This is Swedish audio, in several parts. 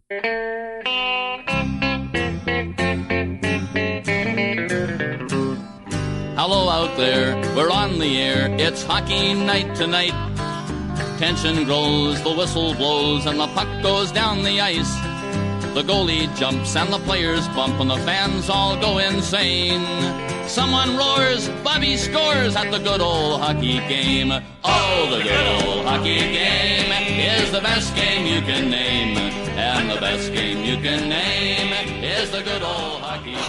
Hello out there, we're on the air, it's hockey night tonight. Tension grows, the whistle blows, and the puck goes down the ice. The goalie jumps and the players bump and the fans all go insane. Someone roars, Bobby scores at the good old hockey game. Oh, the good old hockey game is the best game you can name. And the best game you can name is the good old hockey game.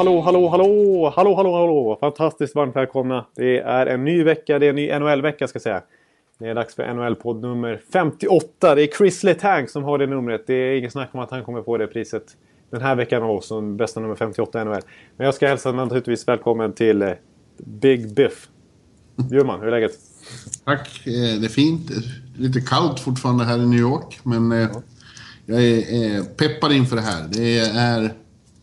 Hallå. Fantastiskt varmt välkomna. Det är en ny vecka, det är en ny NHL-vecka ska jag säga. Det är dags för NHL-podd nummer 58. Det är Chris Letang som har det numret. Det är ingen snack om att han kommer få det priset den här veckan av oss som bästa nummer 58 NHL. Men jag ska hälsa naturligtvis välkommen till Big Biff. Bjurman, hur är läget? Tack, det är fint. Lite kallt fortfarande här i New York. Men jag är peppad inför det här. Det är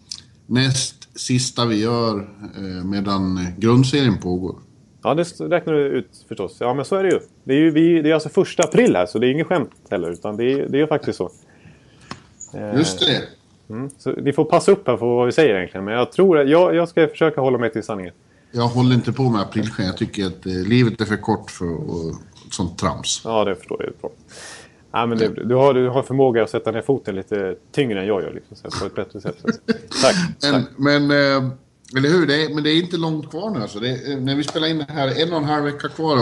näst sista vi gör medan grundserien pågår. Ja, det räknar du ut förstås. Ja, men så är det ju. Det är alltså 1 april här, så det är ingen skämt heller. Utan det är faktiskt så. Just det. Så vi får passa upp här för vad vi säger egentligen. Men jag tror att jag ska försöka hålla mig till sanningen. Jag håller inte på med aprilsken. Jag tycker att livet är för kort för sånt trams. Ja, det förstår jag bra. Ja, men du har förmåga att sätta ner foten lite tyngre än jag gör. Liksom, så på ett bättre sätt. Tack. Men eller hur? Men det är inte långt kvar nu. Alltså. När vi spelar in det här 1,5 vecka kvar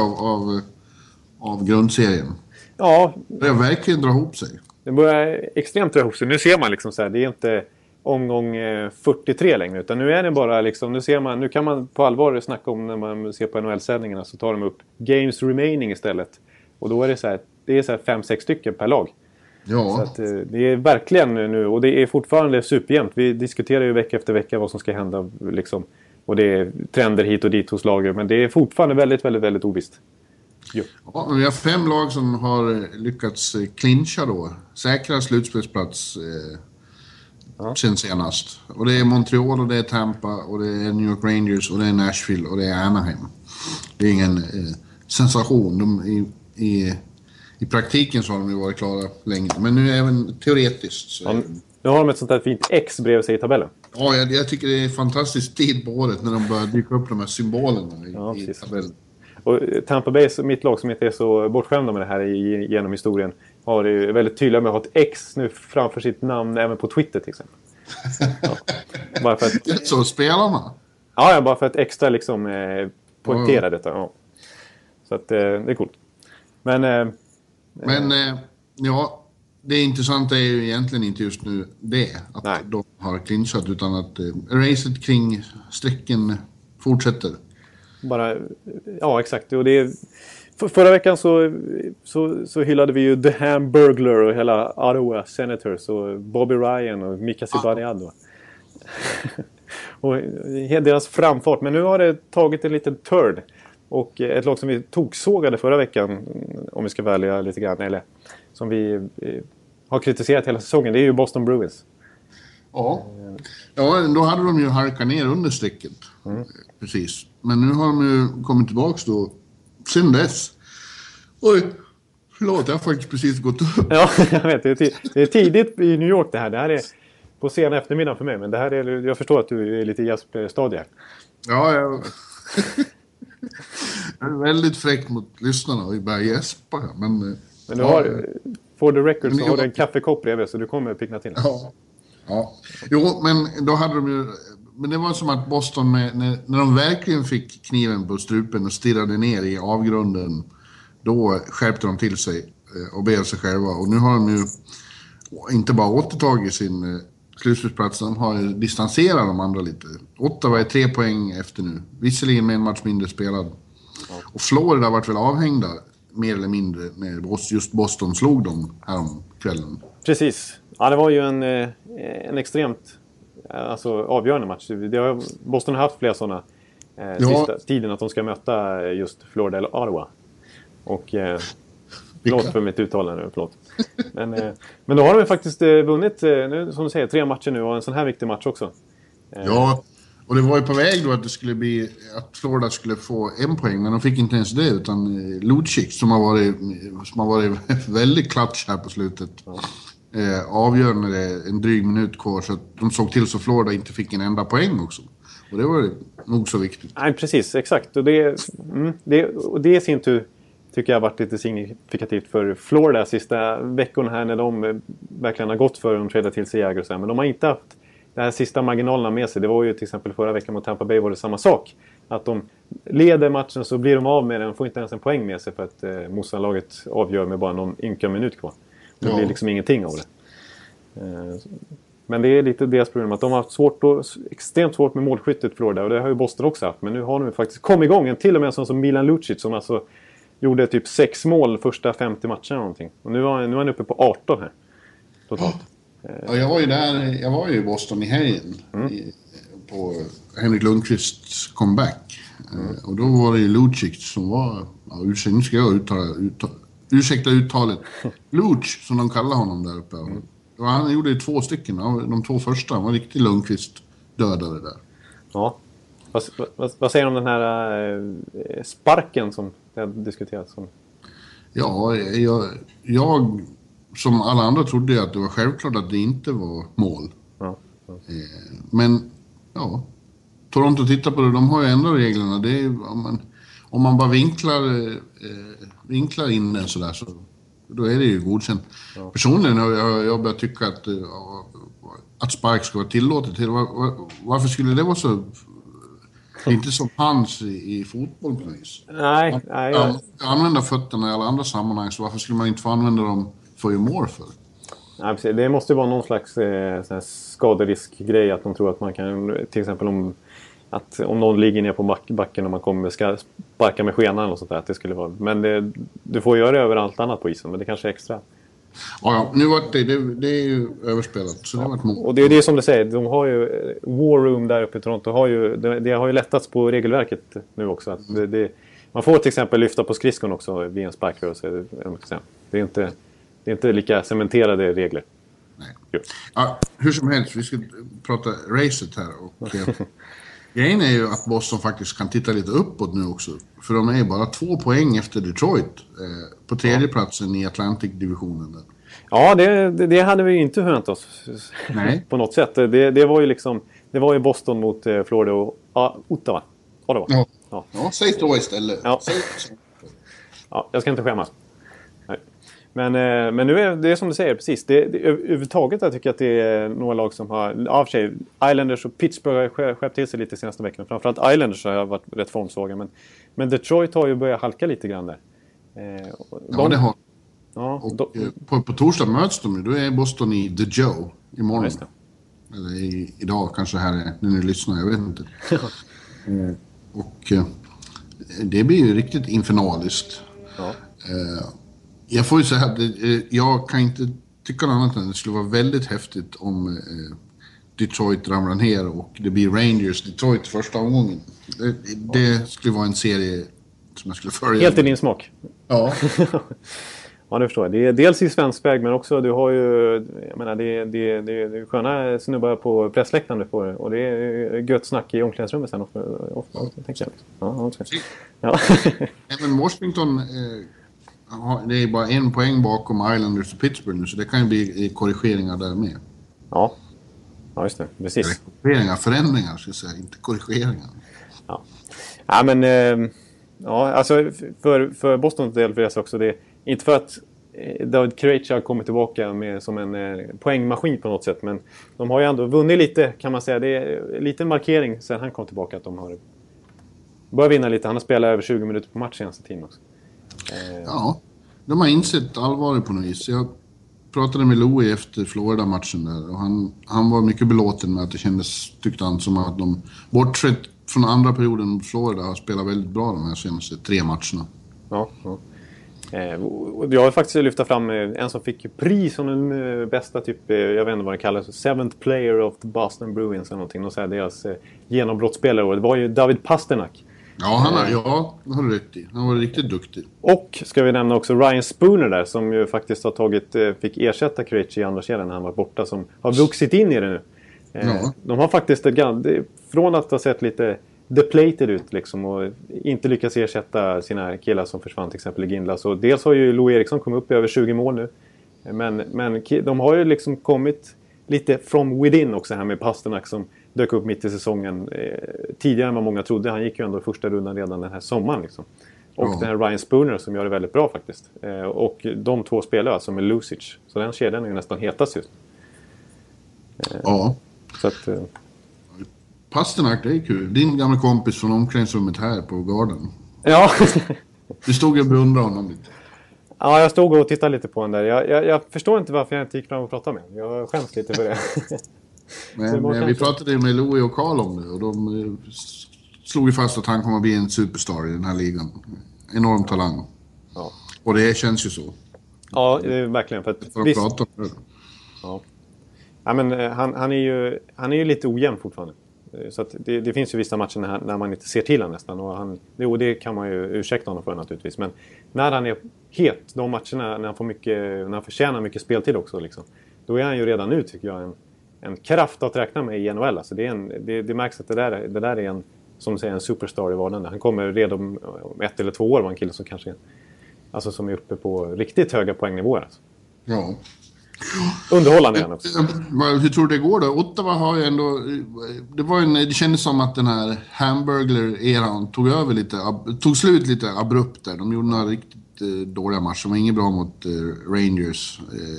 av grundserien. Ja. Det verkligen dra ihop sig. Det börjar extremt dra ihop sig. Nu ser man liksom så här, det är inte omgång 43 längre. Utan nu är det bara liksom, nu kan man på allvar snacka om när man ser på NHL-sändningarna så tar de upp Games Remaining istället. Och då är det så här, 5-6 stycken per lag. Ja. Så att, det är verkligen nu, och det är fortfarande superjämnt. Vi diskuterar ju vecka efter vecka vad som ska hända liksom. Och det är trender hit och dit hos lager. Men det är fortfarande väldigt, väldigt, väldigt ovisst. Ja, vi har 5 lag som har lyckats clincha då. Säkra slutspelsplats sen senast. Och det är Montreal och det är Tampa och det är New York Rangers och det är Nashville och det är Anaheim. Det är ingen sensation. I praktiken så har de ju varit klara länge. Men nu även teoretiskt. Så nu har de ett sånt här fint X bredvid sig i tabellen. Ja, jag tycker det är fantastiskt tid på året när de börjar dyka upp de här symbolerna i tabellen. Och Tampa Bay, mitt lag som inte är så bortskämda med det här genom historien, har det väldigt tydligt med att ha ett X nu framför sitt namn även på Twitter till exempel. Ja. Bara för att, så spelarna? Ja, bara för att extra liksom poängtera detta. Ja. Så att det är coolt. Men ja, det intressanta är ju egentligen inte just nu det att de har clinchat, utan att racet kring strecken fortsätter. Ja, exakt. Och det är, förra veckan så hyllade vi ju The Hamburglar och hela Ottawa Senators och Bobby Ryan och Mika Zibanejad. Och deras framfart. Men nu har det tagit en liten turn. Och ett lag som vi toksågade förra veckan, om vi ska välja lite grann, eller som vi har kritiserat hela säsongen, det är ju Boston Bruins. Ja, då hade de ju harkat ner under strecket. Precis. Men nu har de ju kommit tillbaka då sen dess. Oj, förlåt, jag har faktiskt precis gått upp. Ja, jag vet. Det är tidigt i New York det här. Det här är på sen eftermiddag för mig. Men det här är, jag förstår att du är lite i jazzstadiet. Ja, jag är väldigt fräck mot lyssnarna och börjar gäspa. Men du har, for the record, så har du en kaffekopp bredvid så du kommer pickna till. Ja. Jo, men då hade de ju... Men det var som att Boston, när de verkligen fick kniven på strupen och stirrade ner i avgrunden, då skärpte de till sig och blev sig själva. Och nu har de ju inte bara återtagit sin slutspelsplats, de har distanserat de andra lite. Ottawa är 3 poäng efter nu, visserligen med en match mindre spelad. Och Florida har varit väl avhängda mer eller mindre när just Boston slog dem här om kvällen. Precis. Ja, det var ju en extremt avgörande match. Boston har haft flera sådana sista tiden att de ska möta just Florida eller Ottawa. Och förlåt för mitt uttalande nu, förlåt. Men då har de faktiskt vunnit, nu, som du säger, 3 matcher nu och en sån här viktig match också. Ja, och det var ju på väg då att det skulle bli att Florida skulle få 1 poäng, men de fick inte ens det, utan Lucic som har varit väldigt klatsch här på slutet. avgör när det är en dryg minut kvar, så att de såg till så Florida inte fick en enda poäng också. Och det var nog så viktigt. Nej, precis, exakt. Och det i sin tur tycker jag har varit lite signifikativt för Florida sista veckorna här, när de verkligen har gått för att träda till sig Jäger och så här. Men de har inte haft de här sista marginalerna med sig. Det var ju till exempel förra veckan mot Tampa Bay var det samma sak. Att de leder matchen så blir de av med den, får inte ens en poäng med sig för att motståndarlaget avgör med bara någon ynka minut kvar. Det blir liksom ingenting av det. Men det är lite deras problem att de har haft extremt svårt med målskyttet Florida, och det har ju Boston också haft. Men nu har de faktiskt kommit igång, till och med som Milan Lucic som alltså gjorde typ 6 mål första 50 matcherna eller någonting. Och nu är han uppe på 18 här totalt. Ja, jag var ju i Boston i helgen på Henrik Lundqvists comeback. Och då var det ju Lucic som var, nu ska jag ursäkta uttalet, Luch som de kallar honom där uppe. Och han gjorde ju 2 stycken, de 2 första, han var riktigt Lundqvist dödade där. Ja, vad säger du om den här sparken som det har diskuterats om? Ja, jag som alla andra trodde att det var självklart att det inte var mål. Ja. Men ja, Toronto tittar på det, de har ju ändå reglerna. Det är, om man bara vinklar in den sådär, så då är det ju godkänt. Ja. Personligen har jag börjat tycka att spark ska vara tillåtet. Varför skulle det vara så? Inte som hands i fotboll på vis. Nej. Använda fötterna i alla andra sammanhang, så varför skulle man inte få använda dem för ju more för? Nej, precis. Det måste vara någon slags skaderiskgrej, att de tror att man kan, till exempel om någon ligger ner på backen och man ska sparka med skenan och sånt där, att det skulle vara. Men du får göra det över allt annat på isen, men det kanske är extra. Ja, nu var det är ju överspelat, så det har varit mål. Och det är det som du säger, de har ju War Room där uppe i Toronto, det har ju lättats på regelverket nu också. Att man får till exempel lyfta på skridskon också vid en sparkrörelse. Det är inte lika cementerade regler. Nej. Ja, hur som helst, vi ska prata racet här. Och grejen är ju att Boston faktiskt kan titta lite uppåt nu också. För de är ju bara 2 poäng efter Detroit på 3:e platsen i Atlantic-divisionen där. Ja, det hade vi ju inte förväntat oss. Nej. På något sätt. Det var ju liksom, det var ju Boston mot Florida och Ottawa. Ja, säg då istället. Ja. Ja, jag ska inte skämmas. Nej. Men nu är det som du säger, precis. Överhuvudtaget jag tycker att det är några lag som har, av sig, Islanders och Pittsburgh har skärpt till sig lite senaste veckan. Framförallt Islanders har varit rätt formsvaga. Men Detroit har ju börjat halka lite grann där. Det har. Ja, och på torsdag möts de. Då är Boston i The Joe imorgon. Ja, eller idag kanske här är, när ni lyssnar, jag vet inte. Och det blir ju riktigt infernaliskt. Ja. Jag får ju säga att jag kan inte tycka något annat än att det skulle vara väldigt häftigt om Detroit ramlar ner och det blir Rangers Detroit första omgången. Det skulle vara en serie som jag skulle följa. Helt i din smak. Ja. Ja, det förstår jag. Det är dels i svensk väg, men också du har ju, jag menar, det är sköna snubbar på pressläktaren du får, och det är gött snack i omklädningsrummet sen ofta tänker jag. Ja. Även Washington, det är bara 1 poäng bakom Islanders och Pittsburgh nu, så det kan ju bli korrigeringar där med. Ja, just det. Precis. Förändringar ska jag säga, inte korrigeringar. Ja, men alltså för Bostons del för det också, det är inte för att David Krejci har kommit tillbaka som en poängmaskin på något sätt, men de har ju ändå vunnit lite, kan man säga. Det är lite markering sen han kom tillbaka att de har börjat vinna lite. Han har spelat över 20 minuter på match senaste tiden också. Ja, de har insett allvaret på något vis. Jag pratade med Louis efter Florida-matchen där, och han var mycket belåten med att det kändes, tyckte han, som att de bortsett från andra perioden mot Florida har spelat väldigt bra de här senaste 3 matcherna. Ja. Jag har faktiskt lyft fram en som fick pris som den bästa typ, jag vet inte vad det kallas, 7th player of the Boston Bruins eller någonting. Och så här, deras genombrottsspelare. Det var ju David Pasternak. Ja, det har du rätt i. Han var riktigt duktig. Och ska vi nämna också Ryan Spooner där, som ju faktiskt har fick ersätta Krejci i andra kedjan när han var borta, som har vuxit in i det nu. De har faktiskt från att ha sett lite depleted ut liksom, och inte lyckats ersätta sina killar som försvann, till exempel i Ginlas. Och dels har ju Lou Eriksson kommit upp i över 20 mål nu. Men de har ju liksom kommit lite from within också här med Pasternak som dök upp mitt i säsongen. Tidigare än vad många trodde. Han gick ju ändå i första rundan redan den här sommaren liksom. Och den här Ryan Spooner som gör det väldigt bra faktiskt. Och de 2 spelare alltså med Lucic. Så den kedjan är ju nästan hetast just. Ja. Så att... Pasternak, det är kul. Din gamla kompis från omklädningsrummet här på Garden. Ja. Du stod och beundrade honom lite. Ja, jag stod och tittade lite på den där. Jag förstår inte varför jag inte gick fram och pratade med honom. Jag skäms lite för det. Men vi pratade med Louis och Carl om det. Och de slog ju fast att han kommer att bli en superstar i den här ligan. Enorm talang. Ja. Och det känns ju så. Ja, det är verkligen. För att prata om det. Ja. Ja, men han är ju lite ojämn fortfarande. Så att det finns ju vissa matcher när man inte ser till honom nästan. Och det kan man ju ursäkta honom för naturligtvis. Men när han är het, de matcherna när han förtjänar mycket speltid också. Liksom, då är han ju redan nu tycker jag en kraft att räkna med i NHL. Alltså det märks att det där är en, som du säger, en superstar i vardagen. Han kommer redan om 1 eller 2 år vara en kille som kanske alltså som är uppe på riktigt höga poängnivåer. Alltså. Ja. Underhållande igen också. Hur tror du det går då? Ottawa har ju ändå... Det kändes som att den här Hamburglar-eran tog slut lite abrupt där. De gjorde några riktigt dåliga matcher. De var inget bra mot Rangers.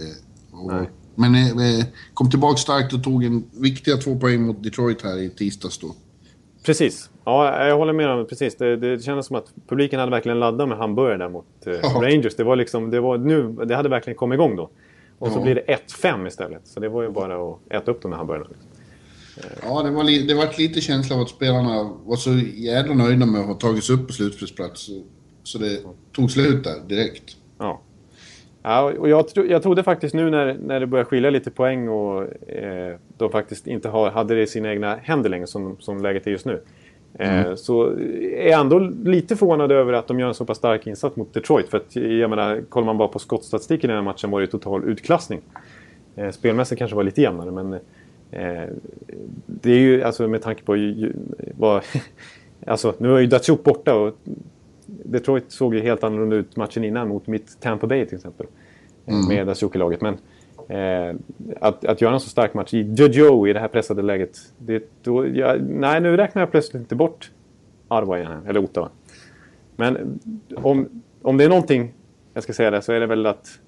Men kom tillbaka starkt och tog en viktiga 2 poäng mot Detroit här i tisdags då. Precis. Ja, jag håller med om det. Precis. Det kändes som att publiken hade verkligen laddat med hamburgare där mot Rangers. Det hade verkligen kommit igång då. Och så blir det 1-5 istället. Så det var ju bara att äta upp de här hamburgarna. Ja, det var lite känsla av att spelarna var så jävla nöjda med att ha tagits upp på slutspelsplats. Så det tog slut där direkt. Ja. Ja, och jag trodde faktiskt nu när det började skilja lite poäng och de faktiskt inte hade det i sina egna händer längre som läget är just nu. Så är jag ändå lite förvånad över att de gör en så pass stark insats mot Detroit. För att jag menar, kollar man bara på skottstatistiken i den här matchen var det total utklassning. Spelmässigt kanske var lite jämnare, men det är ju alltså med tanke på alltså nu är ju Datsjuk borta och Detroit såg ju helt annorlunda ut matchen innan mot mitt Tampa Bay till exempel. Med Datsjuk i laget, men att göra en så stark match i Jojo i det här pressade läget, nej, nu räknar jag plötsligt inte bort Arva igen, eller Ottawa. Men om det är någonting jag ska säga det, så är det väl att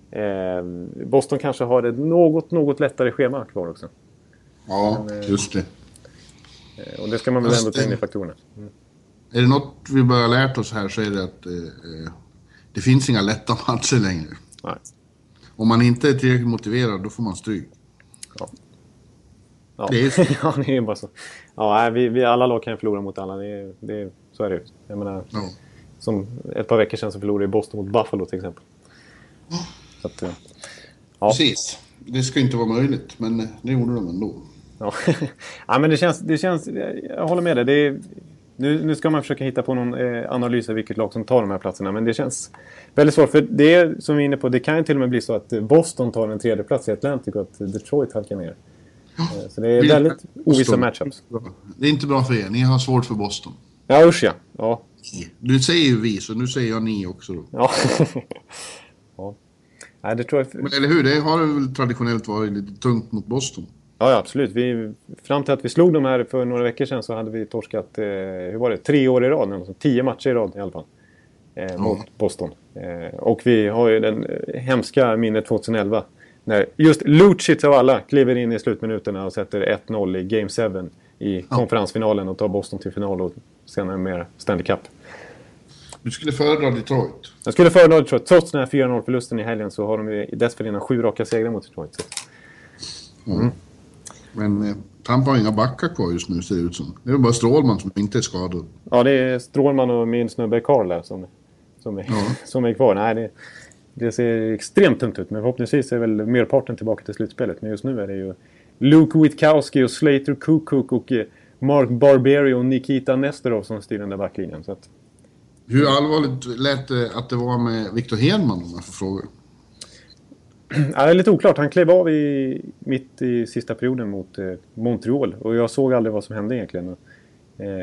Boston kanske har ett något lättare schema kvar också. Ja, just det. Och det ska man väl ändå ta in i faktorerna. Är det något vi börjar lärt oss här, så är det att det finns inga lätta matcher längre. Nej. Om man inte är tillräckligt motiverad, då får man stryk. Ja. Det är så. Ja, det är bara så. Ja, vi alla lag kan förlora mot alla. Så är det ju. Jag menar, som ett par veckor sedan så förlorade Boston mot Buffalo till exempel. Så att, ja. Precis. Det ska inte vara möjligt, men det gjorde de ändå. Ja, ja, men det känns, jag håller med dig. Nu ska man försöka hitta på någon analys av vilket lag som tar de här platserna. Men det känns väldigt svårt. För det är, som vi är inne på, det kan ju till och med bli så att Boston tar en 3:e plats i Atlantic och att Detroit halkar ner. Så det är väldigt ovissa matchups. Det är inte bra för er. Ni har svårt för Boston. Ja, usch ja. Ja. Du säger ju vi, så nu säger jag ni också då. Ja. Ja. Nej, det tror jag... Men eller hur? Det har väl traditionellt varit lite tungt mot Boston. Ja, absolut. Fram till att vi slog dem här för några veckor sedan så hade vi torskat, hur var det, 3 år i rad, alltså 10 matcher i rad i alla fall, mot Boston. Och vi har ju den hemska minnet 2011, när just Lucic av alla kliver in i slutminuterna och sätter 1-0 i Game 7 i konferensfinalen och tar Boston till final och sen mer Stanley Cup. Du skulle föredra Detroit? Jag skulle föredra Detroit. Trots den här 4-0-förlusten i helgen så har de ju dessförinnan 7 raka segrar mot Detroit. Men Tampa har inga backar kvar just nu, ser det ut som. Det är bara Strålman som inte är skadad. Ja, det är Strålman och min snubbe Karl där som är kvar. Nej, det ser extremt tungt ut. Men förhoppningsvis är väl merparten tillbaka till slutspelet. Men just nu är det ju Luke Witkowski och Slater Kukuk och Mark Barberi och Nikita Nesterov som styr den där backlinjen. Så att... Hur allvarligt lät det att det var med Victor Hedman, om jag får fråga? Ja, det är lite oklart. Han klev av mitt i sista perioden mot Montreal. Och jag såg aldrig vad som hände egentligen.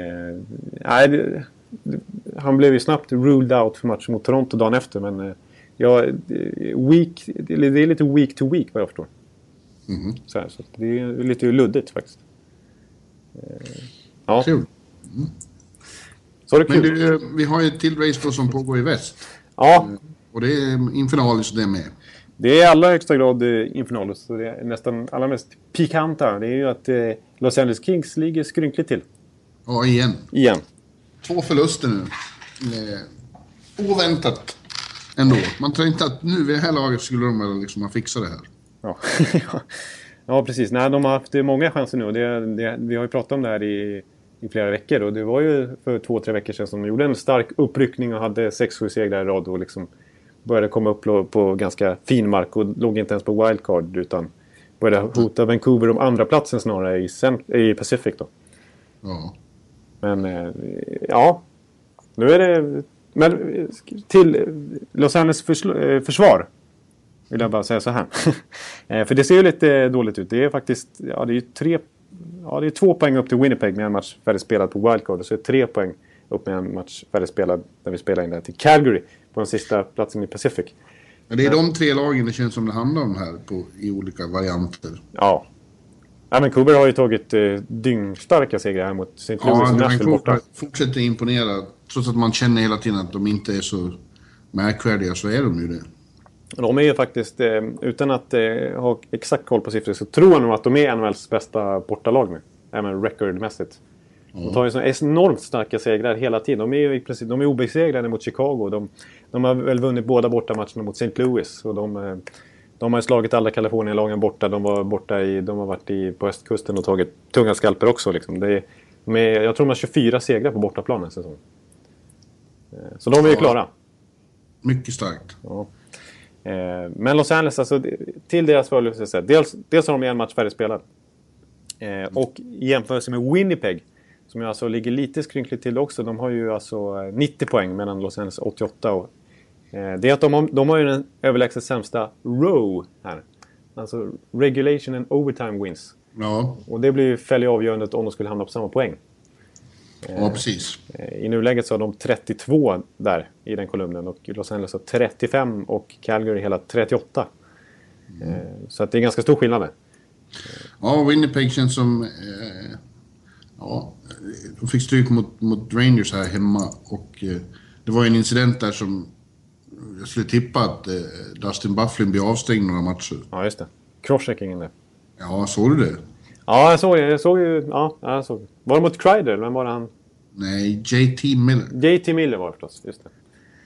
Han blev ju snabbt ruled out för matchen mot Toronto dagen efter. Men Ja, det är lite week to week vad jag förstår. Så det är lite luddigt faktiskt. Ja. Kul. Så är det kul. Men vi har ju ett till race då som pågår i väst. Ja. Och det är infinalis det med. Det är i allra högsta grad infinalis. Så det är nästan allra mest pikanta. Det är ju att Los Angeles Kings ligger skrynkligt till. Ja, igen. 2 förluster nu. Oväntat ändå. Man tror inte att nu vid det här laget skulle de liksom ha fixat det här. Ja. Ja, precis. Nej, de har haft många chanser nu. Och vi har ju pratat om det här i flera veckor. Och det var ju för 2-3 veckor sedan som de gjorde en stark uppryckning och hade 6-7 segrar i rad och liksom började komma upp på ganska fin mark och låg inte ens på wildcard utan började hota Vancouver om andra platsen snarare i Pacific då. Ja. Men ja, nu är det... Men till Los Angeles försvar vill jag bara säga så här. För det ser ju lite dåligt ut. Det är faktiskt... Ja, det är 2 poäng upp till Winnipeg med en match färdigspelad på wildcard. Och så är det 3 poäng upp med en match färdigspelad när vi spelar in det till Calgary på den sista platsen i Pacific. Men det är de 3 lagen det känns som det handlar om här i olika varianter. Ja. Ja, men Vancouver har ju tagit dyngstarka segrar här mot St. Louis och Nashville borta. Fortsätter imponera. Trots att man känner hela tiden att de inte är så märkvärdiga så är de ju det. De är ju faktiskt, utan att ha exakt koll på siffror så tror jag nog att de är NHLs bästa bortalag nu. Även recordmässigt. De tar ju så enormt starka segrar hela tiden. De är ju i princip, de är obesegrade mot Chicago. De har väl vunnit båda bortamatcherna mot St. Louis. Och de har ju slagit alla Kalifornien-lagen borta. De har varit på östkusten och tagit tunga skalper också. Liksom. Jag tror de har 24 segrar på bortaplanen säsongen. Så de är ju klara. Mycket starkt. Ja. Men Los Angeles, alltså, till deras fördel, dels har de en match färdigspelad. Och i jämförelse med Winnipeg, som ju alltså ligger lite skrynkligt till också, de har ju alltså 90 poäng medan Los Angeles 88. Och, det är att de har ju den överlägset sämsta row här. Alltså regulation and overtime wins. Ja. Och det blir ju fällig avgörandet om de skulle hamna på samma poäng. Ja, precis. I nuläget så har de 32 där i den kolumnen och Los Angeles har 35 och Calgary hela 38. Så att det är ganska stor skillnad där. Ja, Winnipeg känns som... de fick stryk mot Rangers här hemma och det var en incident där som jag skulle tippa att Dustin Byfuglien blir avstängd några matcher. Ja, just det. Crosscheckingen där. Ja, såg du det? Ja, jag såg ju... Ja, jag såg. Var det mot Kreider? Men var det han? Nej, JT Miller. JT Miller var det förstås, just det.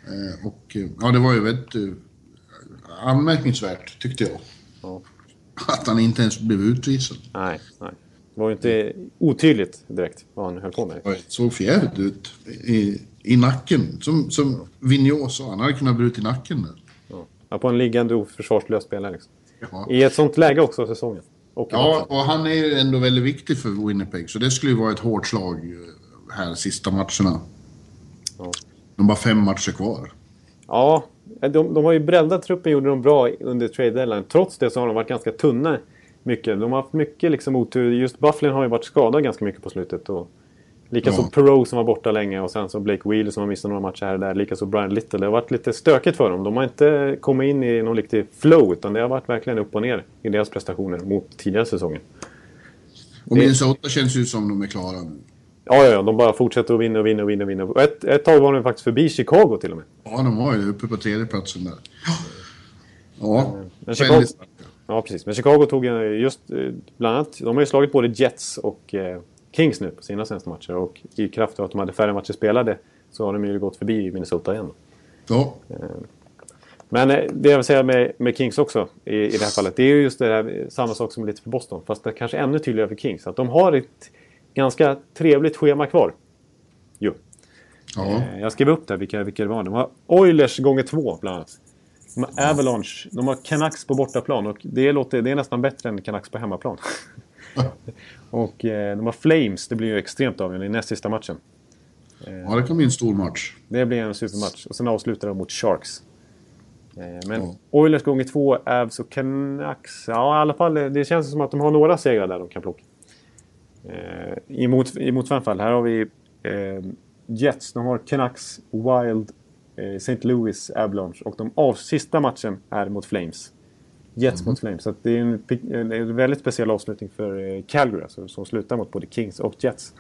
Och det var ju väldigt anmärkningsvärt, tyckte jag. Ja. Att han inte ens blev utvisad. Nej. Det var ju inte otydligt direkt vad han höll på med. Det såg fjärligt ut i nacken. Som Vigneault sa, han hade kunnat bryta i nacken där. Ja, på en liggande och försvarslös spelare liksom. Ja. I ett sånt läge också säsongen. Och han är ju ändå väldigt viktig för Winnipeg. Så det skulle ju vara ett hårt slag här sista matcherna. Ja. De har bara 5 matcher kvar. Ja, de har ju breddat truppen, gjorde de bra under trade deadline. Trots det så har de varit ganska tunna mycket. De har haft mycket liksom otur. Just Byfuglien har ju varit skadad ganska mycket på slutet. Och likaså Perreault som var borta länge och sen så Blake Wheeler som har missat några matcher här och där. Likaså Brian Little. Det har varit lite stökigt för dem. De har inte kommit in i någon riktig flow utan det har varit verkligen upp och ner i deras prestationer mot tidigare säsongen. Och Minnesota känns ju som de är klara nu. Ja, de bara fortsätter att vinna. Och ett tag var de faktiskt förbi Chicago till och med. Ja, de var ju uppe på 3:e platsen där. Ja, men Chicago, ja, precis. Men Chicago tog just bland annat... De har ju slagit både Jets och Kings nu på sina senaste matcher. Och i kraft av att de hade färre matcher spelade så har de ju gått förbi Minnesota igen. Ja. Men det jag vill säga med Kings också i det här fallet, det är ju just det här, samma sak som lite för Boston. Fast det är kanske ännu tydligare för Kings. Att de har ett ganska trevligt schema kvar. Jo. Ja. Jag skrev upp där vilka det var. De har Oilers gånger 2 bland annat. De har Avalanche. De har Canucks på bortaplan. Och det är nästan bättre än Canucks på hemmaplan. Och de har Flames. Det blir ju extremt avgörande i näst sista matchen. Ja, det kan bli en stor match. Det blir en supermatch. Och sen avslutar de mot Sharks. Men Oilers gånger 2, Avs och Canucks. Ja, i alla fall. Det känns som att de har några segrar där de kan plocka. I motfall. Här har vi Jets. De har Canucks, Wild, St. Louis Avalanche. Och sista matchen är mot Flames. Jets mot Flames. Så att det är en väldigt speciell avslutning för Calgary. Alltså, som slutar mot både Kings och Jets.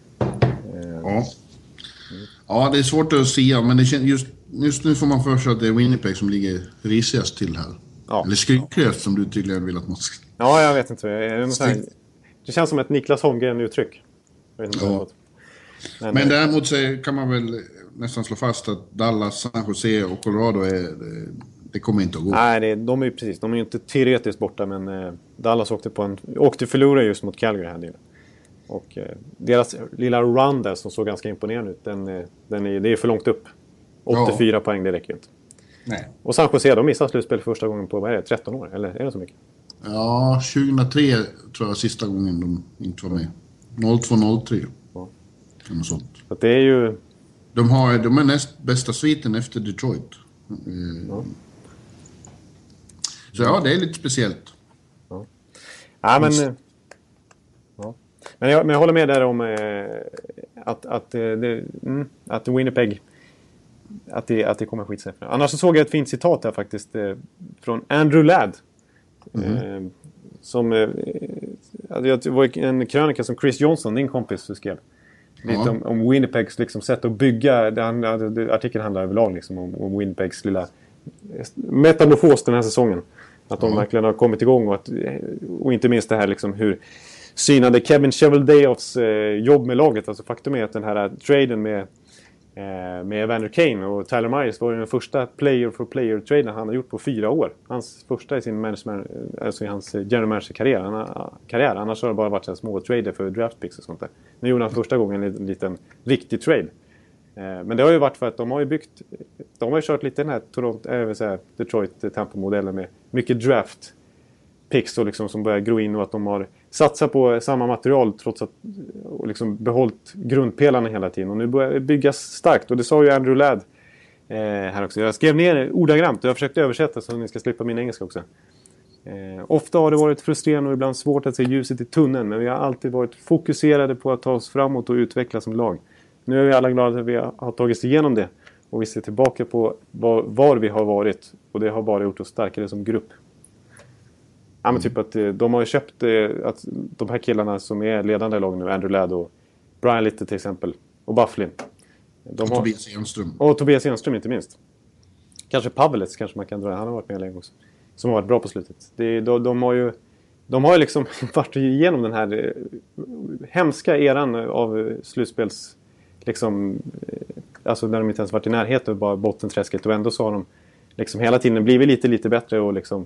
Ja, det är svårt att säga. Men det just nu får man för sig att det är Winnipeg som ligger risigast till här. Ja. Eller skrynkligast som du tydligen vill att man ska... Ja, jag vet inte. Det känns som ett Niklas Holmgren-uttryck. Ja. Men däremot så kan man väl nästan slå fast att Dallas, San Jose och Colorado det kommer inte att gå. Nej, de är ju inte teoretiskt borta, men Dallas åkte förlora just mot Calgary här nu. Och deras lilla run där som såg ganska imponerande ut, det är för långt upp. 84 poäng, det räcker inte. Nej. Och San Jose, de missade slutspel första gången på 13 år, eller är det så mycket? Ja, 2003 tror jag sista gången de inte var med. 02-03. Ja. Sånt. Så det är ju... De är näst bästa sviten efter Detroit. Ja. Så ja, det är lite speciellt. Ja, men... Men jag håller med där om att Winnipeg att det kommer skit sig. Annars så såg jag ett fint citat här faktiskt från Andrew Ladd. Det var en krönika som Chris Johnson, din kompis, skrev. Lite om Winnipegs liksom sätt att bygga. Artikeln handlar överlag liksom om Winnipegs lilla metamorfos den här säsongen. Att de verkligen har kommit igång och inte minst det här liksom hur synade Kevin Cheveldayoffs jobb med laget. Alltså faktum är att den här traden med Evander Kane och Tyler Myers var den första player-for-player-traden han har gjort på 4 år. Hans första i sin i hans general manager-karriär. Annars har det bara varit så små trader för draft picks och sånt där. Nu gjorde han första gången en liten riktig trade. Men det har ju varit för att de har ju kört lite den här Detroit-tempo-modellen med mycket draft picks och liksom som börjar gro in och att de har satsat på samma material trots att och liksom behållit grundpelarna hela tiden. Och nu börjar det byggas starkt. Och det sa ju Andrew Ladd här också. Jag skrev ner ordagrant och jag försökte översätta så att ni ska slippa min engelska också. Ofta har det varit frustrerande och ibland svårt att se ljuset i tunneln. Men vi har alltid varit fokuserade på att ta oss framåt och utvecklas som lag. Nu är vi alla glada att vi har tagit oss igenom det. Och vi ser tillbaka på var vi har varit. Och det har bara gjort oss starkare som grupp. Ja, men typ att de har ju köpt att de här killarna som är ledande i lagen nu, Andrew Ladd och Brian Little till exempel, och Bufflin. Tobias Enström. Och Tobias Enström inte minst. Kanske Pavelets kanske man kan dra, han har varit med länge också. Som har varit bra på slutet. De har ju liksom varit igenom den här hemska eran av slutspels liksom, alltså när de inte ens varit i närheten av bara bottenträsket och ändå så har de liksom hela tiden blivit lite bättre och liksom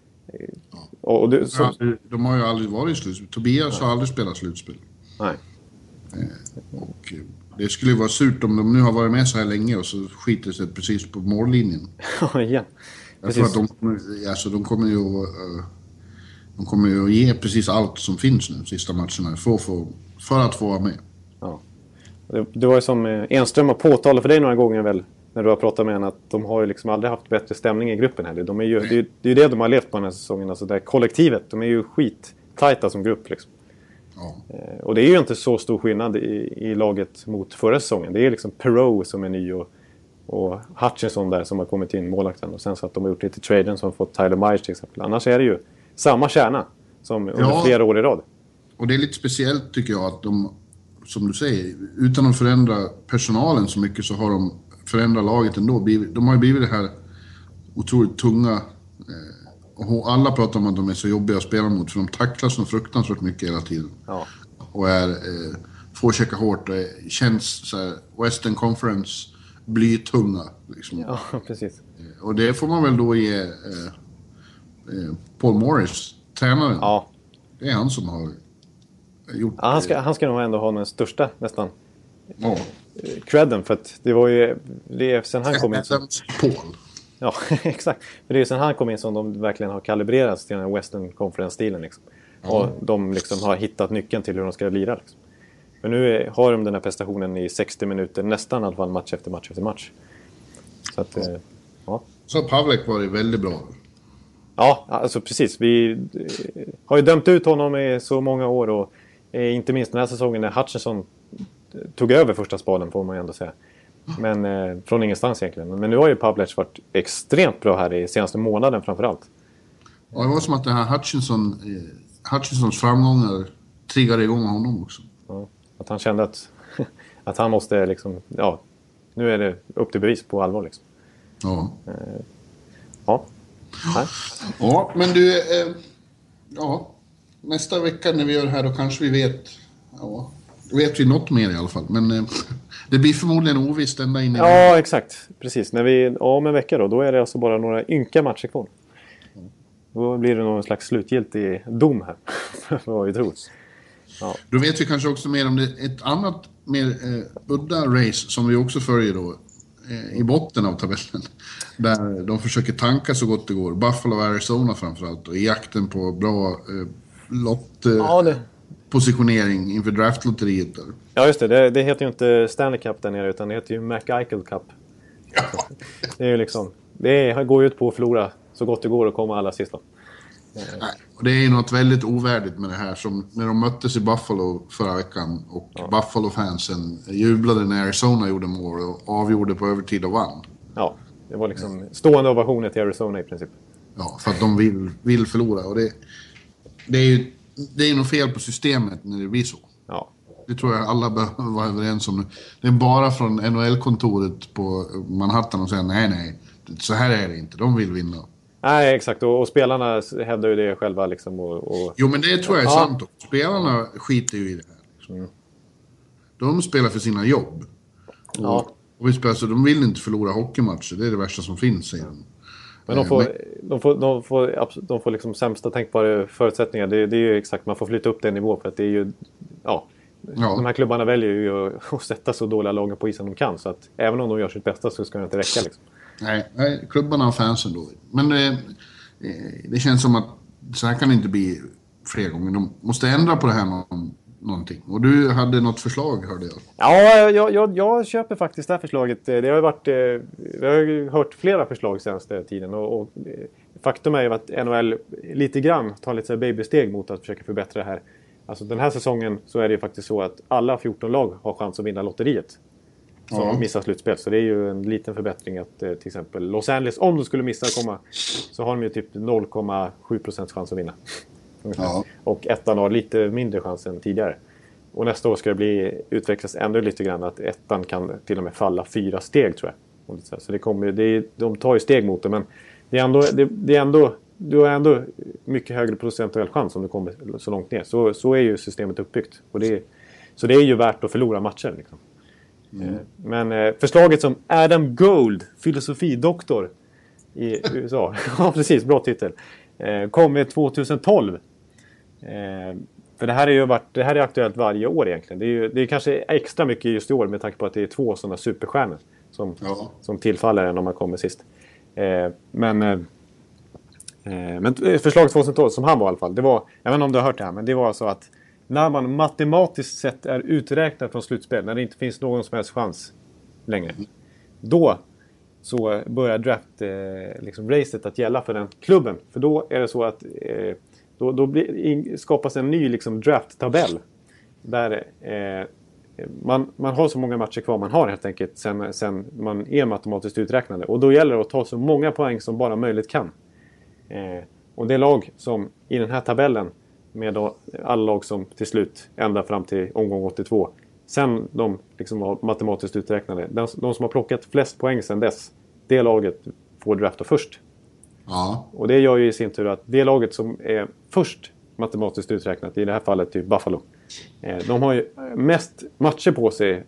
de har ju aldrig varit i slutspel. Tobias har aldrig spelat slutspel. Nej. Och det skulle ju vara surt om de nu har varit med så här länge och så skiter sig precis på mållinjen. Ja, igen. Jag tror att de kommer ju att ge precis allt som finns nu sista matcherna för att få vara med. Ja. Det var ju som Enström har påtalat för dig några gånger väl när du har pratat med henne att de har ju liksom aldrig haft bättre stämning i gruppen här. Det är ju det de har levt på den här säsongen. Alltså det här kollektivet, de är ju skittajta som grupp liksom. Ja. Och det är ju inte så stor skillnad i laget mot förra säsongen. Det är liksom Perreault som är ny och Hutchinson där som har kommit in målakten. Och sen så att de har gjort lite traden som har fått Tyler Myers till exempel. Annars är det ju samma kärna som under flera år i rad. Och det är lite speciellt tycker jag att de, som du säger, utan att förändra personalen så mycket så har de förändrat laget ändå. De har ju blivit det här otroligt tunga och alla pratar om att de är så jobbiga att spela mot för de tacklas så fruktansvärt mycket hela tiden. Ja. Och får checka hårt och känns så här Western Conference blytunga liksom. Ja, precis. Och det får man väl då ge Paul Morris, tränaren. Ja. Det är han som har gjort... Ja, han ska nog ändå ha den största nästan. Ja. Credden för att det var ju sen han kom in som... Paul. Ja, exakt. För det är ju sen han kom in som de verkligen har kalibrerats till den här Western Conference-stilen liksom. Och de liksom har hittat nyckeln till hur de ska lira liksom. Men nu har de den här prestationen i 60 minuter nästan i alla fall match efter match efter match. Så att, ja. Så Pavlek var ju väldigt bra. Ja, alltså precis. Vi har ju dömt ut honom i så många år och inte minst den här säsongen när Hutchinson tog över första spaden får man ju ändå säga. Men från ingenstans egentligen. Men nu har ju Pavlec varit extremt bra här i senaste månaden framförallt. Ja, det var som att den här Hutchinsons framgångar triggade igång honom också. Ja, att han kände att han måste liksom, ja, nu är det upp till bevis på allvar liksom. Ja. Ja. Nej. Ja, men du, nästa vecka när vi gör det här då kanske vi vet vi något mer i alla fall. Men det blir förmodligen ovisst ända in i... Ja, exakt. Precis. När vi om en vecka då är det alltså bara några ynka matcher kvar. Då blir det någon slags slutgiltig dom här. För vad vi tror. Ja. Då vet vi kanske också mer om det ett annat mer udda race som vi också följer då i botten av tabellen. Där de försöker tanka så gott det går. Buffalo och Arizona framförallt. Och i jakten på bra positionering inför draftlotteriet där. Ja, just det. Det heter ju inte Stanley Cup där nere utan det heter ju McEichel Cup. Ja. Det är ju liksom... Det går ju ut på att förlora så gott det går och komma alla sist då. Nej, och det är ju något väldigt ovärdigt med det här som när de möttes i Buffalo förra veckan och Buffalo-fansen jublade när Arizona gjorde mål och avgjorde på övertid och vann. Ja, det var liksom stående ovationer till Arizona i princip. Ja, för att de vill förlora och det är ju något fel på systemet när det blir så. Ja. Det tror jag alla behöver vara överens om. Det är bara från NHL-kontoret på Manhattan och säga nej, så här är det inte, de vill vinna. Nej, exakt. Och spelarna hävdar ju det själva liksom. Jo, men det tror jag är sant. Spelarna skiter ju i det här. Liksom. De spelar för sina jobb. Ja. Och vi spelar så de vill inte förlora hockeymatcher. Det är det värsta som finns, säger de. Men de får liksom sämsta tänkbara förutsättningar. Det är ju exakt, man får flytta upp den nivå för att det är ju... Ja. De här klubbarna väljer ju att sätta så dåliga lagen på isen de kan. Så att även om de gör sitt bästa så ska det inte räcka liksom. Nej, klubbarna och fansen då. Men det känns som att så här kan det inte bli fler gånger. De måste ändra på det här någonting. Och du hade något förslag, hörde jag. Ja, jag köper faktiskt det här förslaget. Det har ju varit, vi har ju hört flera förslag senaste tiden. Och faktum är ju att NHL lite grann tar lite så här babysteg mot att försöka förbättra det här. Alltså den här säsongen så är det ju faktiskt så att alla 14 lag har chans att vinna lotteriet. Som missar slutspel. Så det är ju en liten förbättring att till exempel Los Angeles, om de skulle missa att komma, så har de ju typ 0,7% chans att vinna. Ja. Och ettan har lite mindre chans än tidigare. Och nästa år ska det utvecklas ändå lite grann att ettan kan till och med falla 4 steg tror jag. Så de tar ju steg mot det, men du har ändå mycket högre procentuell chans om du kommer så långt ner. Så är ju systemet uppbyggt. Så det är ju värt att förlora matcher liksom. Men förslaget som Adam Gold, filosofidoktor i USA, ja precis, bra titel, kom med 2012. För det här är aktuellt varje år egentligen. Det är kanske extra mycket just i år med tanke på att det är 2 sådana superstjärnor som tillfaller en om man kommer sist. Men förslaget 2012 som han var i alla fall, det var, jag vet inte om du har hört det här, men det var så att när man matematiskt sett är uträknad från slutspel, när det inte finns någon som helst chans längre, då så börjar draft-racet att gälla för den klubben. För då är det så att då skapas en ny liksom, draft-tabell där man har så många matcher kvar man har helt enkelt sen man är matematiskt uträknade. Och då gäller det att ta så många poäng som bara möjligt kan. Och det lag som i den här tabellen med alla lag som till slut ända fram till omgång 82 sen de liksom var matematiskt uträknade, de som har plockat flest poäng sen dess, det laget får drafta först. Ja. Och det gör ju i sin tur att det laget som är först matematiskt uträknat, i det här fallet typ Buffalo, de har ju mest matcher på sig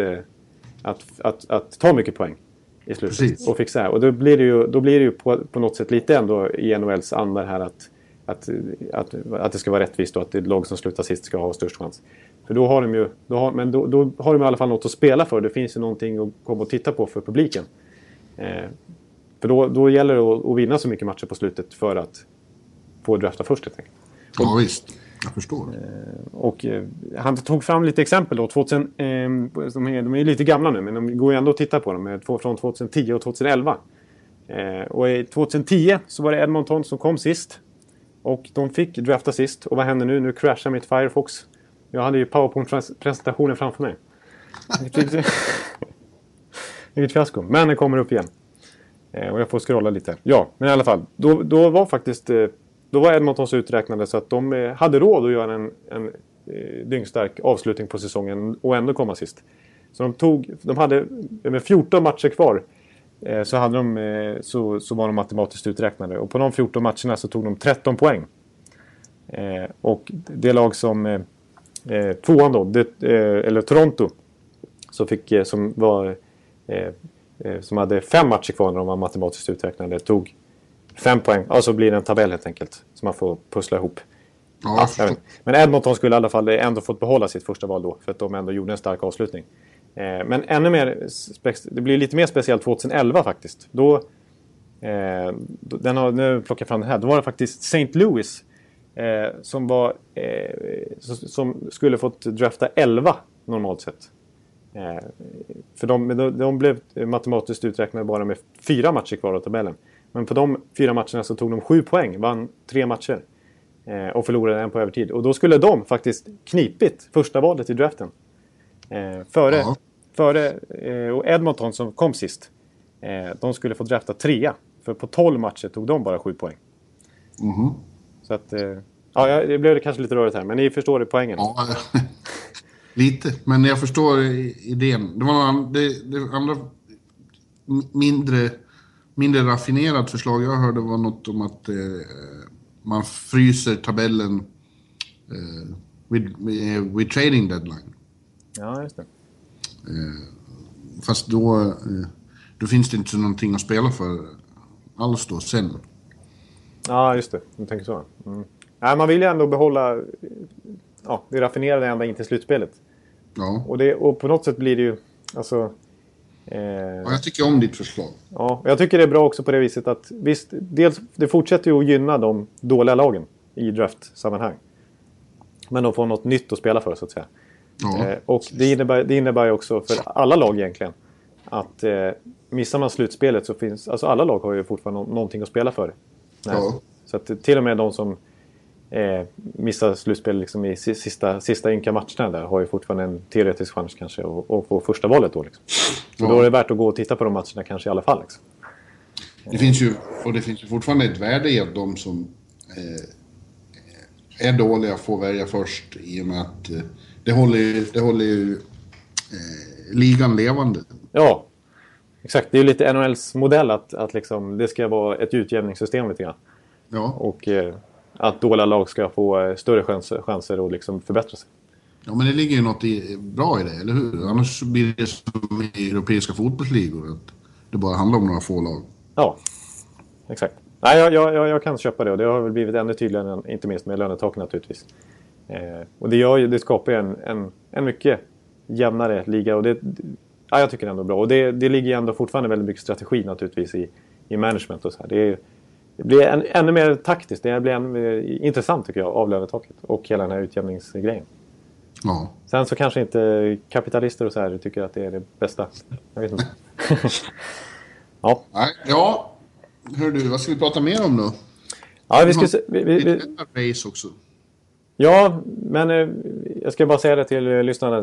att ta mycket poäng i slutet. Precis. Och fixa. Och då blir det ju på något sätt lite ändå i NHLs andar här att det ska vara rättvist och att det lag som slutar sist ska ha störst chans. För då har de i alla fall något att spela för. Det finns ju någonting att komma och titta på för publiken. För då gäller det att vinna så mycket matcher på slutet för att få drafta först helt enkelt. Ja visst, jag förstår. Och han tog fram lite exempel då. De är ju lite gamla nu, men de går ju ändå att titta på dem. Från 2010 och 2011. Och i 2010 så var det Edmonton som kom sist. Och de fick drafta sist. Och vad händer nu? Nu crashar mitt Firefox. Jag hade ju PowerPoint-presentationen framför mig. Vilket fiasko. Men den kommer upp igen. Och jag får scrolla lite. Ja, men i alla fall. Då var faktiskt... Då var Edmonton så uträknade så att de hade råd att göra en dyngstark avslutning på säsongen och ändå komma sist. Så de hade med 14 matcher kvar så var de matematiskt uträknade. Och på de 14 matcherna så tog de 13 poäng. Och det lag som tvåan då, eller Toronto, som hade 5 matcher kvar när de var matematiskt uträknade, tog 5 poäng. Alltså blir det en tabell helt enkelt som man får pussla ihop. Ja, men Edmonton skulle i alla fall ändå fått behålla sitt första val då, för att de ändå gjorde en stark avslutning. Men ännu mer det blir lite mer speciellt 2011 faktiskt. Då nu plockar jag fram den här. Då var det faktiskt St. Louis som skulle fått drafta 11 normalt sett. För de blev matematiskt uträknade bara med 4 matcher kvar av tabellen. Men på de 4 matcherna så tog de 7 poäng, vann 3 matcher och förlorade en på övertid. Och då skulle de faktiskt knipit första valet i draften. Före och Edmonton som kom sist. De skulle få drafta 3. För på 12 matcher tog de bara 7 poäng. Mm-hmm. Så att... det blev kanske lite rörigt här, men ni förstår det poängen. Ja, lite. Men jag förstår idén. Det var det andra mindre raffinerat förslag jag hörde var något om att man fryser tabellen vid trading deadline. Ja, just det. Fast då finns det inte någonting att spela för alls då sen. Ja, just det. Jag tänker så. Mm. Nej, man vill ju ändå behålla det raffinerade ända in till slutspelet. Ja. Och på något sätt blir det ju... Alltså, jag tycker om ditt förslag. Ja, jag tycker det är bra också på det viset att visst, dels, det fortsätter ju att gynna de dåliga lagen i draft-sammanhang. Men de får något nytt att spela för, så att säga. Ja. Och det innebär ju också för alla lag egentligen att missar man slutspelet så finns... Alltså alla lag har ju fortfarande någonting att spela för. Ja. Så att till och med de som missar slutspel liksom i sista ynka matcherna där har ju fortfarande en teoretisk chans kanske att få första valet då liksom. Så då är det värt att gå och titta på de matcherna kanske i alla fall liksom. Det finns ju fortfarande ett värde i att de som är dåliga får välja först, i och med att det håller ju ligan levande. Ja, exakt. Det är ju lite NHLs modell att liksom, det ska vara ett utjämningssystem lite grann. Ja. Och att dåliga lag ska få större chanser att liksom förbättra sig. Ja, men det ligger ju något bra i det, eller hur? Annars blir det som i europeiska fotbollsligor, att det bara handlar om några få lag. Ja, exakt. Nej, jag kan köpa det, och det har väl blivit ännu tydligare, inte minst med lönetaken naturligtvis. Och det skapar en mycket jämnare liga, och jag tycker det är ändå bra. Och det ligger ändå fortfarande väldigt mycket strategi naturligtvis i management och så här. Det blir ännu mer taktiskt. Det blir ännu mer intressant tycker jag, av lönetaket och hela den här utjämningsgrejen. Ja. Sen så kanske inte kapitalister och så här tycker att det är det bästa. Jag vet inte. Ja. Ja, hör du, vad ska vi prata mer om då? Ja, vi ska race också. Ja, men jag ska bara säga det till lyssnarna.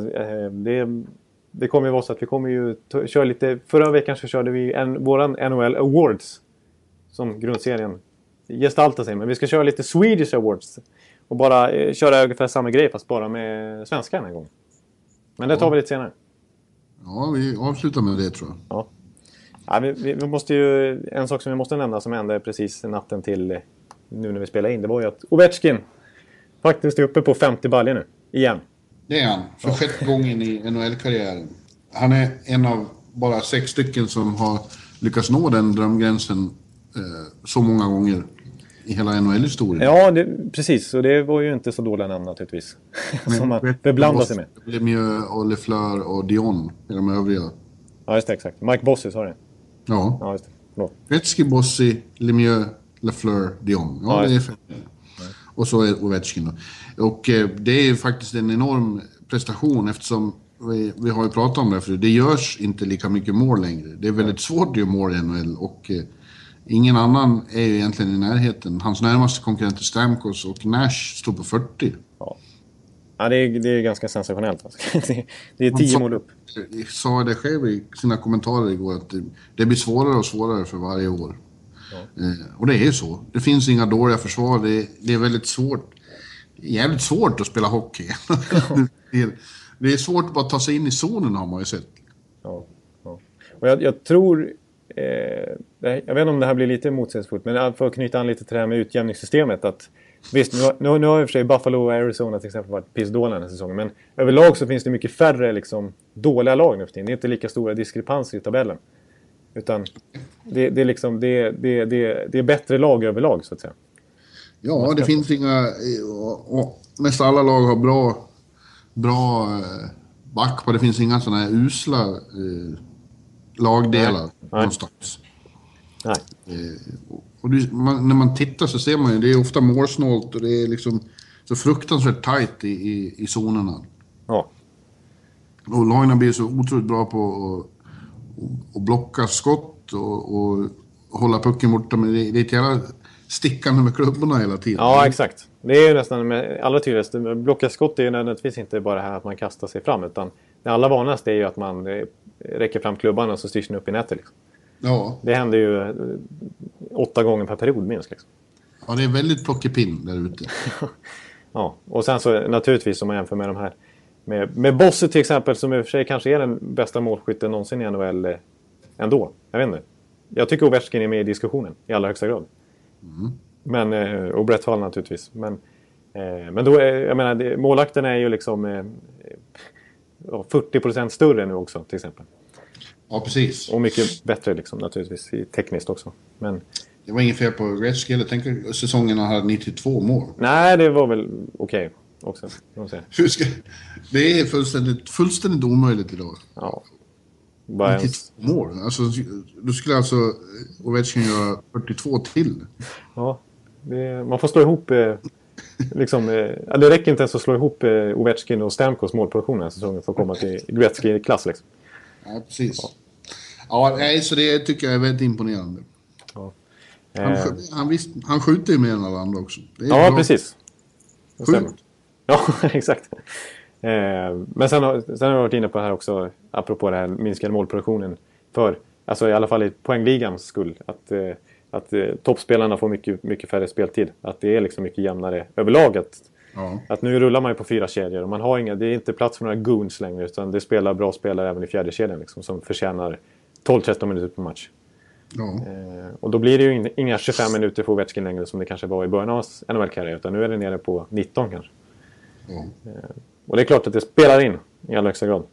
Det kommer ju vara så att vi kommer ju köra lite... Förra veckan så körde vi våran NHL Awards som grundserien gestaltar sig. Men vi ska köra lite Swedish Awards och bara köra ungefär samma grej fast bara med svenska den här gången. Men det tar vi lite senare. Ja, vi avslutar med det tror jag. Ja, vi måste ju... En sak som vi måste nämna som hände precis natten till nu när vi spelar in, det var ju att Ovechkin faktiskt är uppe på 50 baljor nu. Igen. Det är han. För 6:e gången i NHL-karriären. Han är en av bara 6 stycken som har lyckats nå den drömgränsen så många gånger i hela NHL-historien. Ja, precis. Och det var ju inte så dåliga namn naturligtvis. Som man beblandar sig med. Lemieux och Lafleur och Dion är de övriga. Ja, just det, exakt. Mike Bossy, sa det. Ja, just det. Förlåt. Gretzky, Bossy, Lemieux, Lafleur, Dion. Ja, det är fett. Och så är Ovechkin då. Och det är ju faktiskt en enorm prestation, eftersom vi har ju pratat om det, för det görs inte lika mycket mål längre. Det är väldigt svårt att göra mål i NHL, och ingen annan är ju egentligen i närheten. Hans närmaste konkurrenter Stamkos och Nash står på 40. Ja. Ja, det är ganska sensationellt. Alltså. Det är 10 mål upp. Jag sa det själv i sina kommentarer igår att det blir svårare och svårare för varje år. Ja. Och det är ju så. Det finns inga dåliga försvar. Det är väldigt svårt. Jävligt svårt att spela hockey. Ja. Det är svårt att bara ta sig in i zonen, har man ju sett. Ja. Och jag tror... jag vet inte om det här blir lite motsägelsefullt, men för att knyta an lite till det här med utjämningssystemet, att visst, nu har i och för sig Buffalo och Arizona till exempel varit pissdåliga den här säsongen, men överlag så finns det mycket färre liksom dåliga lag nu för tiden. Det är inte lika stora diskrepanser i tabellen, utan det är bättre lag överlag, så att säga. Ja, det finns inga... Och nästan alla lag har bra backpar. Det finns inga sådana här usla lagdelar någonstans. Nej. Och när man tittar så ser man ju, det är ofta målsnålt och det är liksom så fruktansvärt tajt i zonerna. Ja. Och lagen blir så otroligt bra på att blocka skott och hålla pucken borta, men det är ett jävla stickande med klubborna hela tiden. Ja, exakt. Det är ju nästan med allra tydligast. Blocka skott är ju nödvändigtvis inte bara här att man kastar sig fram, utan det allra vanligaste är ju att man räcker fram klubban och så styrs den upp i nätet. Liksom. Ja. Det händer ju 8 gånger per period minst. Liksom. Ja, det är väldigt plockepinn där ute. Ja, och sen så naturligtvis om man jämför med de här med Bosse till exempel, som i och för sig kanske är den bästa målskytten någonsin i NHL ändå. Jag vet inte. Jag tycker Ovechkin är med i diskussionen i allra högsta grad. Mm. Men, och Brett Hull naturligtvis. Men då jag menar, målakten är ju liksom 40% större nu också till exempel. Ja, precis. Och mycket bättre liksom, naturligtvis tekniskt också. Men det var inget fel på Gretzky. Jag tänker säsongen han hade 92 mål. Nej, det var väl okej också. Det är fullständigt omöjligt idag. Ja. 92 mål. Alltså, då skulle alltså Ovechkin göra 42 till. Ja, man får slå ihop... liksom, det räcker inte ens att slå ihop Ovechkin och Stamkos målproduktion den här säsongen för att komma till Gretzky-klass. Liksom. Ja, precis. Ja, så det tycker jag är väldigt imponerande. Ja. Han skjuter ju mer än alla andra också. Det är bra. Precis. Sjukt. Ja, exakt. Men sen har jag varit inne på det här också, apropå det här minskade målproduktionen, för, alltså i alla fall i poängligans skull, att toppspelarna får mycket, mycket färre speltid. Att det är liksom mycket jämnare överlag. Att nu rullar man ju på 4 kedjor och man har det är inte plats för några goons längre, utan det spelar bra spelare även i 4:e kedjan liksom, som förtjänar 12-13 minuter per match. Ja. Och då blir det ju inga 25 minuter för Ovechkin längre som det kanske var i början av NHL-karriär, utan nu är det nere på 19 kanske. Ja. Och det är klart att det spelar in i allra högsta grad.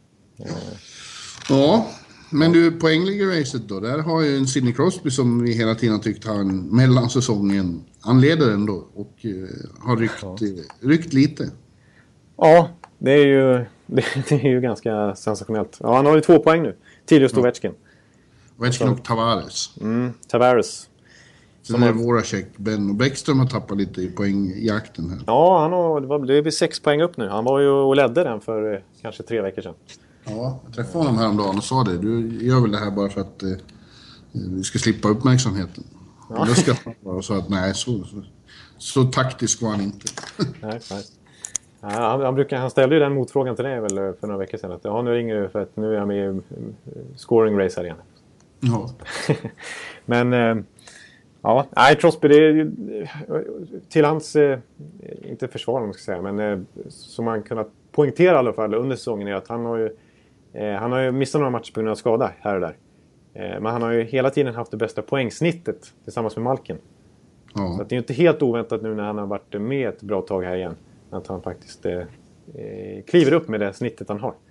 Ja, men du, poängliga-racet då, där har ju en Sidney Crosby som vi hela tiden tyckt har en mellansäsongen anleder ändå och har ryckt lite. Ja, det är ju ganska sensationellt. Ja, han har ju 2 poäng nu. Till just Ovechkin. Ovechkin och Tavares. Tavares. Sen är våra check. Ben och Bäckström har tappat lite i poängjakten här. Ja, det är 6 poäng upp nu. Han var ju och ledde den för kanske 3 veckor sedan. Ja, jag träffade honom häromdagen och sa det. Du gör väl det här bara för att vi ska slippa uppmärksamheten. Ja. Jag ska och sa att nej, så taktisk var han inte. Nej. Ja, han ställde ju den motfrågan till dig väl för några veckor sedan. Att nu ringer du för att nu är jag med i scoring race här igen. Ja. Men... Ja, Crosby, det är till hans, inte försvar om man ska säga, men som man kunnat poängtera i alla fall under säsongen är att han har ju missat några matcher på grund av skada här och där. Men han har ju hela tiden haft det bästa poängsnittet tillsammans med Malkin. Ja. Så det är ju inte helt oväntat nu när han har varit med ett bra tag här igen, att han faktiskt kliver upp med det snittet han har.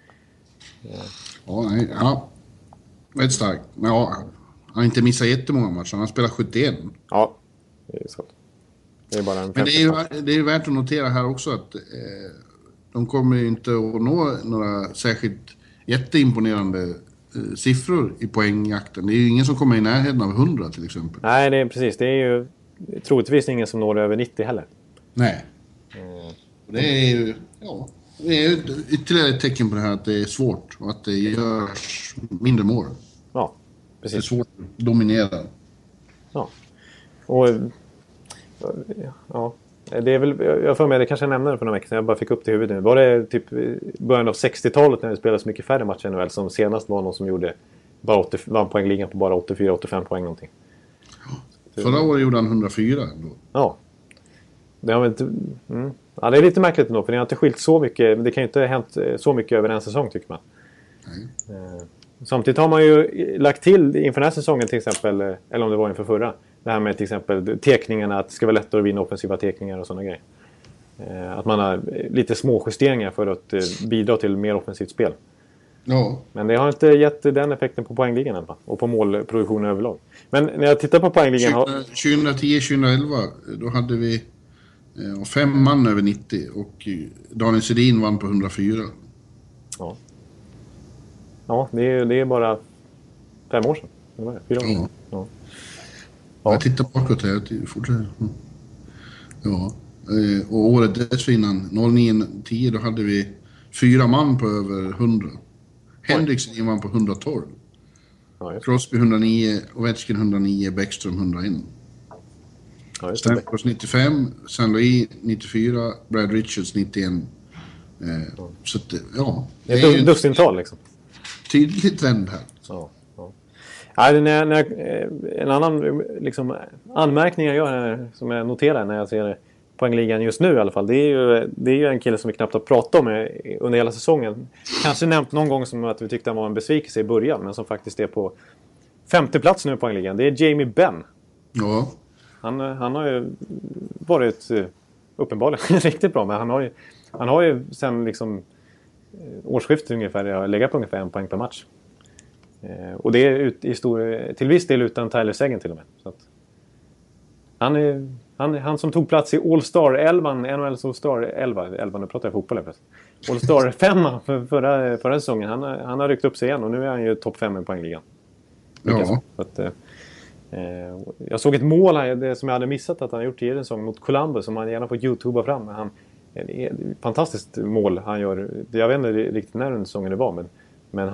Ja, väldigt starkt. Ja. Han har inte missat jättemånga matcher. Han har spelat 71. Ja, det är så. Det är bara en men det är ju värt att notera här också att de kommer ju inte att nå några särskilt jätteimponerande siffror i poängjakten. Det är ju ingen som kommer i närheten av 100 till exempel. Nej, det är precis. Det är ju troligtvis ingen som når över 90 heller. Nej. Det är ju det är ytterligare ett tecken på det här att det är svårt och att det görs mindre mål. Ja. Precis. Det är svårt att dominera. Ja. Och Det är väl, jag får med det kanske jag nämnde det för några veckor sedan. Jag bara fick upp det i huvudet nu. Var det typ början av 60-talet när det spelades mycket färre matcher i NHL som senast var någon som gjorde bara vann poängligan på bara 84-85 poäng någonting. Förra året gjorde han 104 ändå. Ja. Det har väl inte... Ja, det är lite märkligt ändå, för det har inte skilt så mycket. Det kan ju inte ha hänt så mycket över en säsong, tycker man. Nej. Samtidigt har man ju lagt till inför den här säsongen till exempel, eller om det var inför förra, det här med till exempel tekningarna, att det ska vara lättare att vinna offensiva tekningar och sådana grejer. Att man har lite små justeringar för att bidra till mer offensivt spel. Ja. Men det har inte gett den effekten på poängligan än, och på målproduktionen överlag. Men när jag tittar på poängligan... 2010-2011, då hade vi 5 man över 90 och Daniel Sedin vann på 104. Ja. Ja, det är bara 5 år sedan. Det var det, 4 år sedan. Ja. Ja. Jag tittar bakåt här. Fortsätter. Ja. Och året dessförinnan, 09-10, då hade vi 4 man på över 100. Henriksen vann på 112. Ja, Crosby 109, Ovechkin 109, Bäckström 101. Ja, Stamkos 95, Saint Louis 94, Brad Richards 91. Så att, ja. Det är ett dussintal liksom. Tydlig trend här. Ja. Ja, en annan liksom, anmärkning jag gör här, som jag noterar när jag ser poängligan just nu i alla fall, det är ju en kille som vi knappt har pratat om under hela säsongen. Kanske nämnt någon gång som att vi tyckte han var en besvikelse i början, men som faktiskt är på 5:e plats nu i poängligan. Det är Jamie Benn. Ja. Han har ju varit uppenbarligen riktigt bra, men han har ju sen liksom årsskiftet ungefär legat på ungefär 1 poäng per match. Och det är till viss del utan Tyler Seguin till och med. Så att han som tog plats i All-Star 11, NHL's All-Star 11, nu pratar jag fotboll här. All-Star 5 för förra säsongen. Han har ryckt upp sig igen och nu är han ju topp 5 i poängligan. Ja. Så att, jag såg ett mål här, som jag hade missat att han gjort tidigare en säsong mot Columbus, som han gärna får YouTubea fram. Det är ett fantastiskt mål han gör. Jag vet inte riktigt när den säsongen det var, men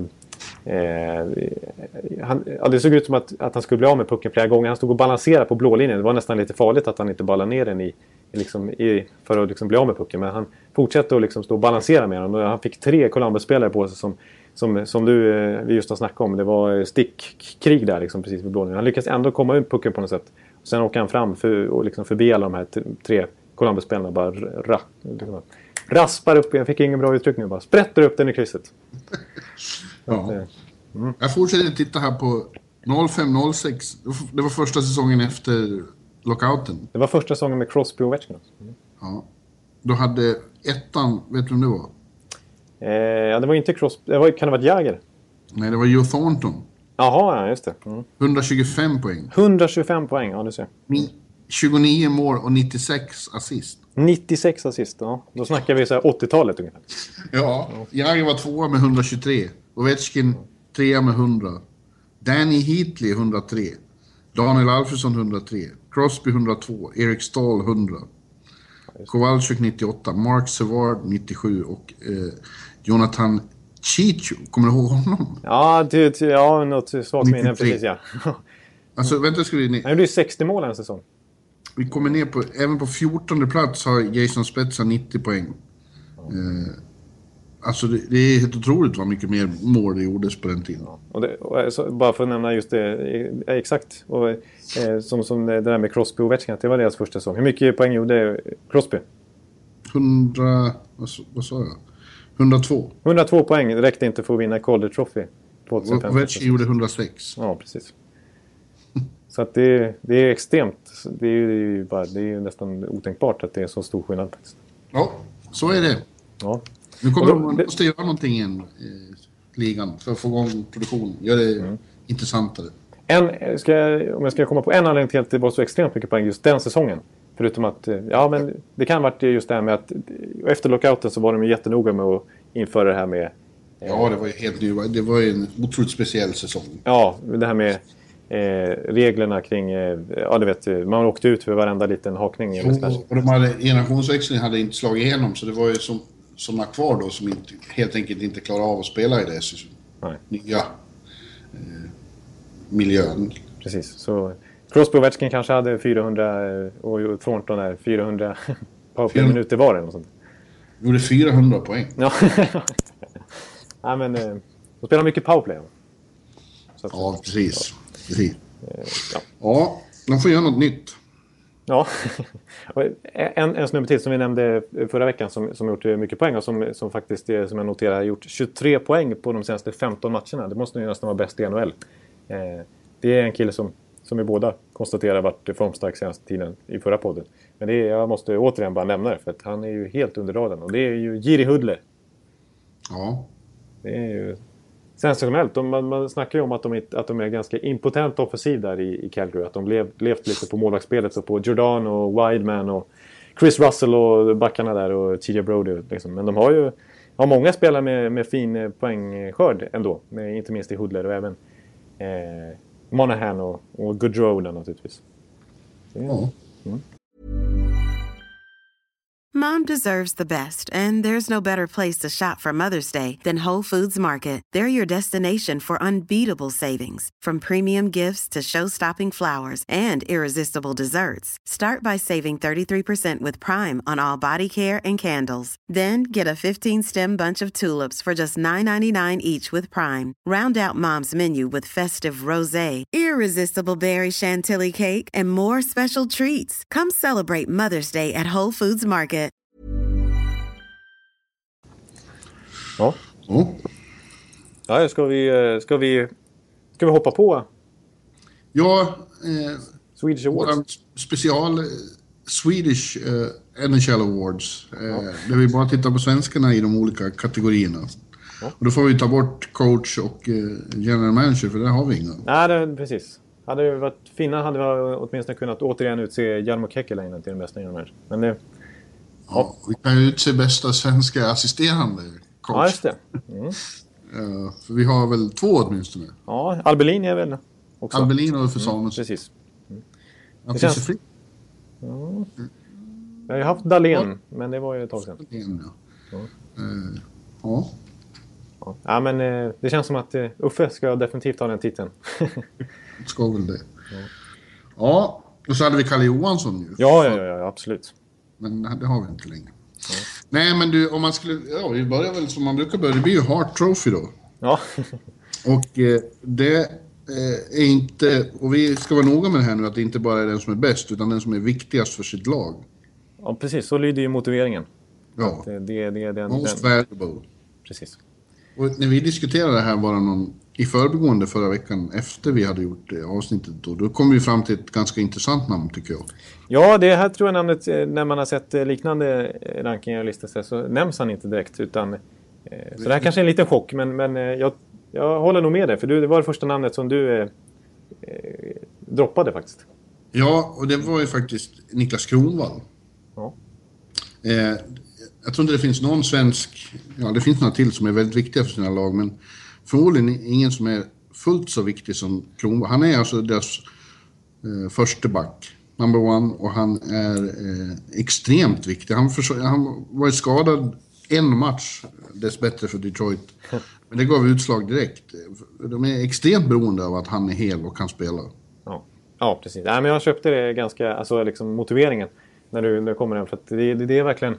det såg ut som att han skulle bli av med pucken flera gånger. Han stod och balanserade på blålinjen. Det var nästan lite farligt att han inte ballade ner den för att liksom bli av med pucken. Men han fortsatte att liksom stå och balansera med den. Han fick 3 Columbus-spelare på sig som vi just har snackat om. Det var stickkrig där liksom, precis vid blålinjen. Han lyckades ändå komma ut pucken på något sätt. Och sen åker han fram och liksom förbi alla de här 3 Columbus-spelarna. Bara raspar upp. Jag fick ingen bra uttryck nu. Bara sprätter upp den i krysset. Ja. Jag fortsätter titta här på 05-06. Det var första säsongen efter lockouten. Det var första säsongen med Crosby och Ovechkin. Ja. Då hade ettan, vet du vem det var? Ja, det var inte Crosby. Kan det vara Jagger? Nej, det var Joe Thornton. Jaha, ja, just det. 125 poäng. 125 poäng, ja du ser. 29 mål och 96 assist. 96 assist, ja. Då snackar vi så här 80-talet ungefär. Ja, Jagger var 2 med 123. Ovechkin 3 med 100. Danny Heatley 103. Daniel Alfredsson 103. Crosby 102. Eric Stahl 100. Kowalczyk 98. Mark Savard 97. Och Jonathan Chicho. Kommer du ihåg honom? Ja, något svagt minne precis, ja. Alltså, vänta, ska vi... Han gjorde ju 60 mål en säsong. Vi kommer ner på... Även på 14:e plats har Jason Spezza 90 poäng. Alltså det är helt otroligt vad mycket mer mål det gjordes på den tiden. Ja. Och bara för att nämna just det exakt. Och, som det där med Crosby och Ovechkin, det var deras första säsong. Hur mycket poäng gjorde Crosby? 100... Vad sa jag? 102. 102 poäng räckte inte för att vinna Calder Trophy 2005. Ovechkin gjorde 106. Ja, precis. Så att det är extremt. Det är ju nästan otänkbart att det är så stor skillnad. Ja, så är det. Ja. Nu kommer man måste göra någonting igen i ligan för att få igång produktion. Gör det intressantare. Om jag ska komma på en anledning till att det var så extremt mycket poäng just den säsongen. Förutom att, men det kan ha varit just det här med att efter lockouten så var de ju jättenoga med att införa det här med... Ja, det var ju helt ny. Det var ju en otroligt speciell säsong. Ja, det här med reglerna kring... du vet, man åkte ut för varenda liten hakning. Och generationsväxlingen hade inte slagit igenom, så det var ju som kvar då som helt enkelt inte klarar av att spela i det nya miljön. Precis, Crosby och Ovechkin kanske hade 400 och Thornton där 400 powerplay-minuter var det. Sånt. Gjorde 400 poäng. Ja, ja men de spelar mycket powerplay. Så att, ja, precis. Ja, de får göra något nytt. Ja, en snubbe till som vi nämnde förra veckan som gjort mycket poäng och som faktiskt, som jag noterar, har gjort 23 poäng på de senaste 15 matcherna. Det måste ju nästan vara bäst i NHL. Det är en kille som vi båda konstaterar varit formstark senaste tiden i förra podden. Men jag måste återigen bara nämna det, för att han är ju helt under radarn. Och det är ju Jiri Hudler. Ja. Det är ju sensationellt. Man snackar ju om att de är ganska impotent offensiv där i Calgary. Att de levt lite på målvaktsspelet och på Jordan och Wideman och Chris Russell och backarna där och TJ Brody. Liksom. Men de har många spelare med fin poängskörd ändå. Inte minst i Hudler och även Monahan och Goodrow naturligtvis. Ja. Mom deserves the best, and there's no better place to shop for Mother's Day than Whole Foods Market. They're your destination for unbeatable savings, from premium gifts to show-stopping flowers and irresistible desserts. Start by saving 33% with Prime on all body care and candles. Then get a 15-stem bunch of tulips for just $9.99 each with Prime. Round out Mom's menu with festive rosé, irresistible berry chantilly cake, and more special treats. Come celebrate Mother's Day at Whole Foods Market. Ja. Ja, ska vi hoppa på? Ja, Swedish Awards. Special Swedish NHL Awards. Där vi bara tittar på svenskarna i de olika kategorierna. Ja. Och då får vi ta bort coach och general manager, för där har vi inga. Nej, precis. Hade det varit fina hade vi åtminstone kunnat återigen utse Jarmo Kekkeläinen till den bästa general manager. Men det... Ja, vi kan ju utse bästa svenska assisterande coach. Ja, just det. För vi har väl 2 åtminstone. Ja, Albelin är väl också. Albelin och för Samuelsson. Precis. Det känns... fri. Ja. Jag har ju haft Dahlén, men det var ju ett tag sedan. Ja, men det känns som att Uffe ska definitivt ha den titeln. Ska väl det. Ja, och så hade vi Kalle Johansson ju. Ja, absolut. Men det har vi inte längre. Ja. Nej, men du, om man skulle... Ja, vi börjar väl som man brukar börja. Det blir ju Hart Trophy då. Ja. Och det är inte... Och vi ska vara noga med det här nu, att det inte bara är den som är bäst, utan den som är viktigast för sitt lag. Ja, precis. Så lyder ju motiveringen. Ja. Det är den... Most valuable. Precis. Och när vi diskuterade det här bara i förbigående förra veckan efter vi hade gjort avsnittet då kom vi fram till ett ganska intressant namn, tycker jag. Ja, det här tror jag namnet, när man har sett liknande rankingar och listor så nämns han inte direkt, utan så det här kanske är en liten chock, men jag håller nog med dig, för det var det första namnet som du droppade faktiskt. Ja, och det var ju faktiskt Niklas Kronwall. Ja. Jag tror inte det finns någon svensk... Ja, det finns några till som är väldigt viktiga för sina lag, men förmodligen ingen som är fullt så viktig som Kronwall. Han är alltså deras första back, number one, och han är extremt viktig. Han var ju skadad en match, dessbättre för Detroit. Men det gav utslag direkt. De är extremt beroende av att han är hel och kan spela. Ja, precis. Nej, men jag köpte det ganska, alltså liksom motiveringen när du kommer den, för att det är verkligen...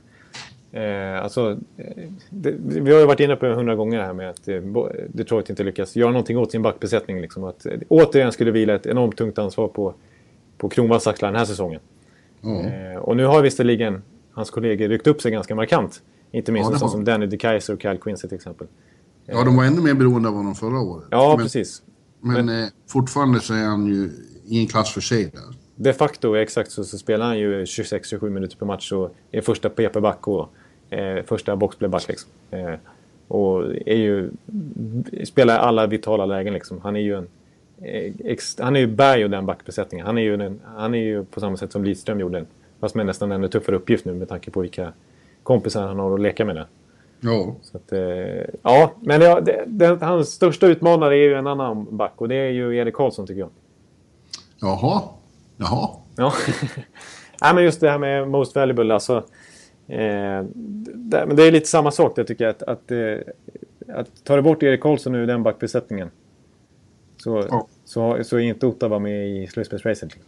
vi har ju varit inne på 100 gånger här med att Detroit inte lyckas göra någonting åt sin backbesättning liksom, att återigen skulle vila ett enormt tungt ansvar på Kronwalls axlar den här säsongen. Och nu har visserligen hans kollegor ryckt upp sig ganska markant, inte minst som Danny DeKaiser och Kyle Quincy till exempel. Ja, de var ännu mer beroende av honom förra året. Ja, precis. Men fortfarande så är han ju i en klass för sig där. De facto, exakt, så spelar han ju 26-27 minuter per match och är första PP-back och första boxplayback liksom. Och spelar alla vitala lägen liksom. Han är ju berg och den backbesättningen. Han är ju på samma sätt som Lidström gjorde, fast med nästan en tuffare uppgift nu med tanke på vilka kompisar han har att leka med där. Ja. Så att, men hans största utmanare är ju en annan back, och det är ju Erik Karlsson, tycker jag. Jaha. Ja. Nej, men just det här med most valuable, alltså men det är lite samma sak där, tycker jag, att tar du bort Erik Karlsson ur den backbesättningen så så är inte Ottawa med i slutspelsracet. Liksom.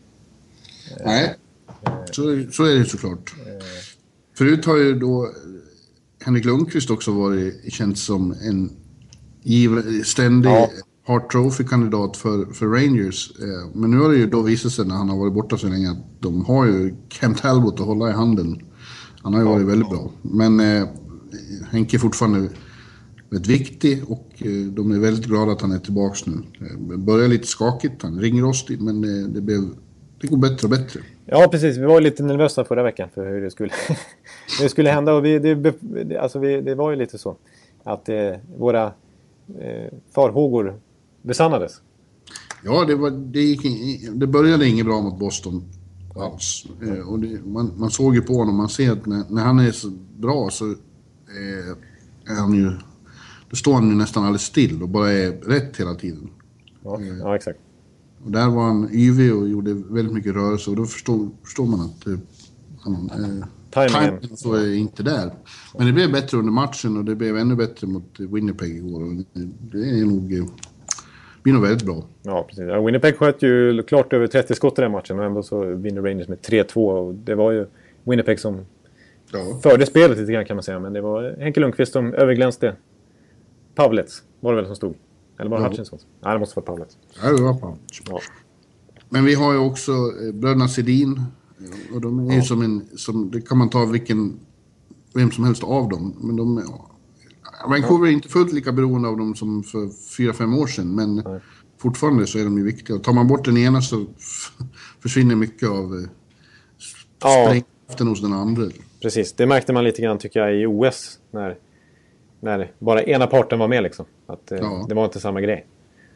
Nej, så är det såklart. Förut har ju då Henrik Lundqvist också varit känd som en ständig Hart Trophy-kandidat för Rangers. Men nu har det ju då visat sig när han har varit borta så länge att de har ju Kent Talbot att hålla i handen. Han har ju varit väldigt bra. Men Henke är fortfarande väldigt viktig och de är väldigt glada att han är tillbaka nu. Det börjar lite skakigt, han ringer rostigt, men det går bättre och bättre. Ja, precis. Vi var lite nervösa förra veckan för hur det skulle hända. Och det var ju lite så att våra farhågor besannades. Ja, det började inget bra mot Boston alls. Och man såg ju på honom, man ser att när han är så bra så är han ju, då står han ju nästan alldeles still och bara är rätt hela tiden. Ja, exakt. Och där var han yvig och gjorde väldigt mycket rörelse och då förstår man att timingen så är inte där. Men det blev bättre under matchen och det blev ännu bättre mot Winnipeg igår. Och det är blir nog väldigt bra. Ja, precis. Ja, Winnipeg sköt ju klart över 30 skott i den matchen och ändå så vinner Rangers med 3-2 och det var ju Winnipeg som förde spelet lite grann kan man säga, men det var Henke Lundqvist som överglänste Pavlets, var det väl som stod? Eller var det Hutchinson? Nej, det måste vara Pavlets. Ja, det var Pavlets. Ja. Men vi har ju också bröderna Sedin och de är ju som det kan man ta vem som helst av dem, men Vancouver är inte fullt lika beroende av dem som för 4-5 år sedan, men fortfarande så är de ju viktiga. Och tar man bort den ena så försvinner mycket av sprängkraften hos den andra. Precis, det märkte man lite grann tycker jag i OS när bara ena parten var med liksom. Att det var inte samma grej.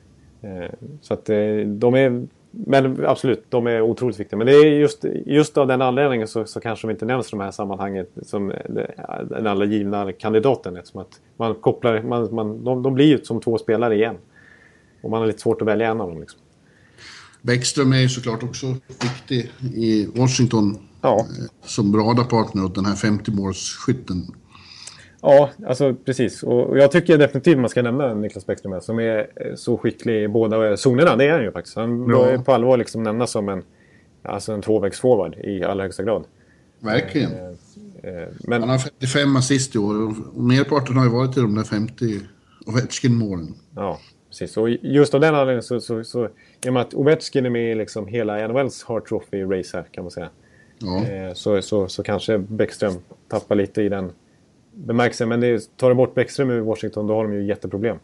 Så att de är, men absolut, de är otroligt viktiga. Men det är just av den anledningen så kanske de inte nämns i de här sammanhanget som den alla givna kandidaten. Eftersom att man kopplar, de blir ju som 2 spelare igen. Och man har lite svårt att välja en av dem liksom. Bäckström är ju såklart också viktig i Washington som radarpartner åt den här 50-målsskytten. Ja, alltså precis. Och jag tycker definitivt man ska nämna Niklas Bäckström som är så skicklig i båda zonerna. Det är han ju faktiskt. Han är på allvar liksom nämnas som en 2-vägsforward i allra högsta grad. Verkligen. Men han har 55 assist i år och merparten har ju varit i de där 50 Ovechkin-målen. Ja, precis. Och just av den anledningen så i och med att Ovechkin är med i liksom hela NHLs Hart Trophy-race här kan man säga. Ja. Så kanske Bäckström tappar lite i den bemärkelsen. Men tar de bort Bäckström i Washington då har de ju jätteproblem.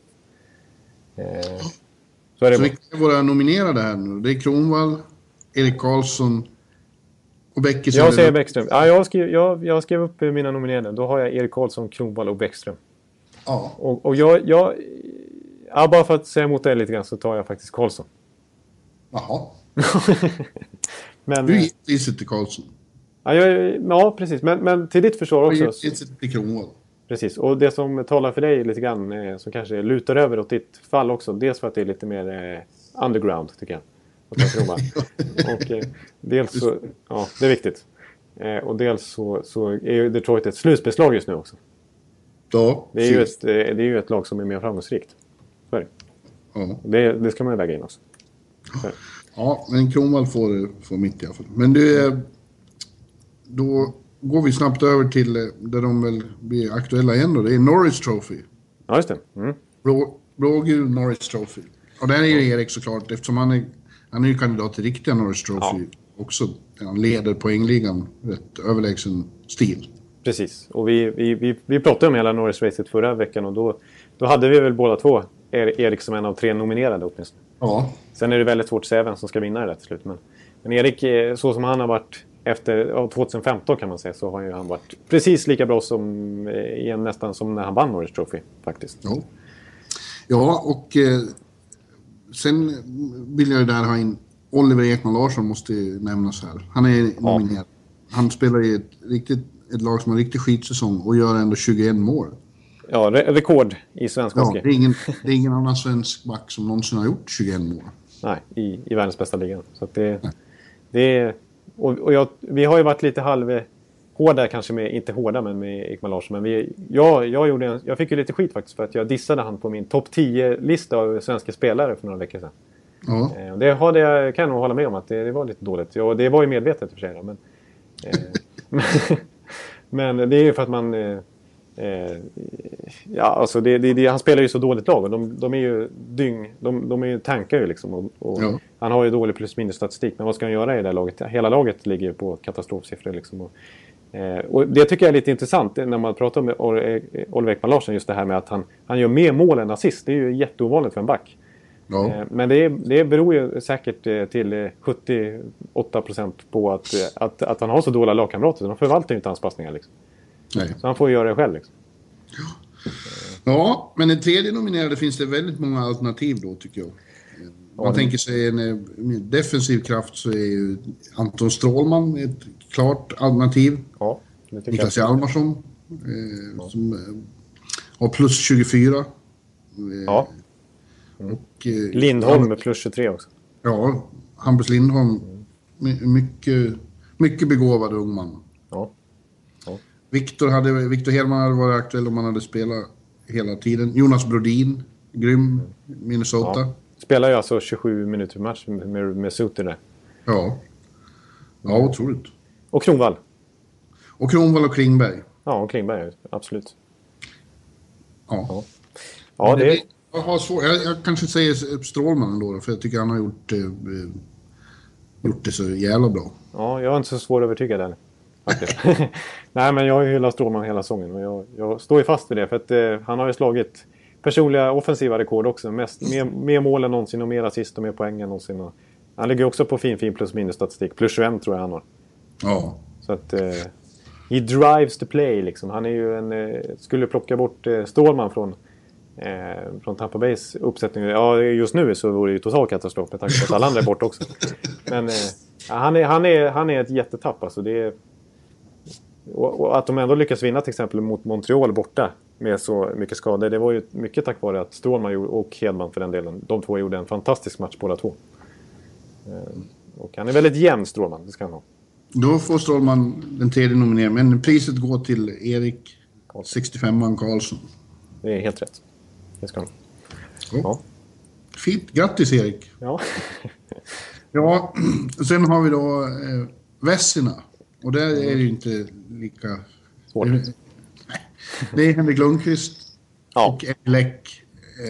Så vilka är våra nominerade här nu? Det är Kronwall, Erik Karlsson och Bäckström. Jag säger Bäckström. Ja, jag skrev upp mina nominerade. Då har jag Erik Karlsson, Kronwall och Bäckström. Ja. Och jag bara för att säga emot det lite grann så tar jag faktiskt Karlsson. Jaha. Men, du gissar till Karlsson. Ja, precis. Men till ditt försvar också. Jag gissar till Kronwall. Precis. Och det som talar för dig lite grann som kanske lutar över åt ditt fall också. Dels för att det är lite mer underground tycker jag. Och dels så, det är viktigt. Och dels så är ju Detroit ett slutspelslag just nu också. Ja, det är ju ett lag som är mer framgångsrikt. Så är det. Ja. Det ska man ju väga in också. Ja, men Kronwall får mitt i alla fall. Men då går vi snabbt över till där de väl blir aktuella igen då. Det är Norris Trophy. Ja, just det. Mm. Blågul Norris Trophy. Och där är ju Erik såklart, eftersom han är ju kandidat till riktiga Norris Trophy också. Han leder poängligan rätt överlägsen stil. Precis. Och vi pratade om hela Norris-racet förra veckan och då hade vi väl båda två Erik som en av 3 nominerade åtminstone. Ja. Sen är det väldigt svårt att säga vem som ska vinna det till slut. Men Erik, så som han har varit efter 2015 kan man säga, så har ju han varit precis lika bra som nästan som när han vann Norris Trophy faktiskt. Ja, och sen vill jag ju där ha in Oliver Ekman Larsson måste ju nämnas här. Han är nominerad. Han spelar i ett lag som har en riktig skitsäsong och gör ändå 21 mål. Ja, rekord i svensk hockey. Det är ingen annan svensk back som någonsin har gjort 21 mål. Nej, i världens bästa ligan. Så att vi har ju varit lite hårda kanske med, inte hårda men med Ekman Larsson. Men jag fick ju lite skit faktiskt för att jag dissade han på min topp 10-lista av svenska spelare för några veckor sedan. Ja. Det kan jag nog hålla med om att det var lite dåligt. Ja, det var ju medvetet för sig. Men det är ju för att man... alltså han spelar ju så dåligt lag. Och de är ju de är ju tankar ju liksom. Och han har ju dålig plus minus statistik. Men vad ska han göra i det här laget? Hela laget ligger ju på katastrofsiffror liksom. Och det tycker jag är lite intressant när man pratar med Oliver Ekman Larsson. Just det här med att han gör mer mål än assist. Det är ju jätteovanligt för en back. Ja. Men det beror ju säkert till 78% på att han har så dåliga lagkamrater. De förvaltar ju inte hans passningar liksom. Nej. Så han får göra det själv liksom. Ja, men den tredje nominerade finns det väldigt många alternativ då tycker jag. Man tänker sig en defensiv kraft, så är ju Anton Strålman ett klart alternativ. Ja, det tycker Niklas Hjalmarsson som har plus 24. Ja. Och Lindholm med plus 23 också. Ja, Hampus Lindholm. Mycket begåvad ung man. Ja. Victor Hedman hade varit aktuell om han hade spelat hela tiden. Jonas Brodin, grym, Minnesota. Ja. Spelar ju alltså 27 minuter per match med Suter där. Ja, otroligt. Och Kronwall. Och Klingberg. Ja, och Klingberg, absolut. Ja, det... Jag kanske säger Strålman ändå, för jag tycker han har gjort det så jävla bra. Ja, jag är inte så svår att övertyga den. Nej, men jag har ju hyllat Strålman hela säsongen och jag står ju fast vid det, för att han har ju slagit personliga offensiva rekord också. Mer mål än någonsin och mer assist och mer poäng än någonsin. Och han ligger också på fin plus minus statistik. Plus 21 tror jag han har. Ja. Så att he drives the play liksom. Han är ju skulle plocka bort Strålman från Tampa Bays uppsättning. Ja, just nu så vore det ju total katastrof med tanke på att alla andra är bort också. Men han är ett jättetapp alltså. Det är, och att de ändå lyckas vinna till exempel mot Montreal borta med så mycket skador, det var ju mycket tack vare att Strålman och Hedman för den delen, de två gjorde en fantastisk match båda två. Och han är väldigt jämn, Strålman, det ska han ha. Då får Strålman den tredje nomineringen, men priset går till Erik 65an Karlsson. Det är helt rätt. Det ska han ha. Ja. Fint, grattis Erik. Ja. Ja, sen har vi då Vessina. Och där är det ju inte lika svårt. Det är Henrik Lundqvist och Eddie Läck.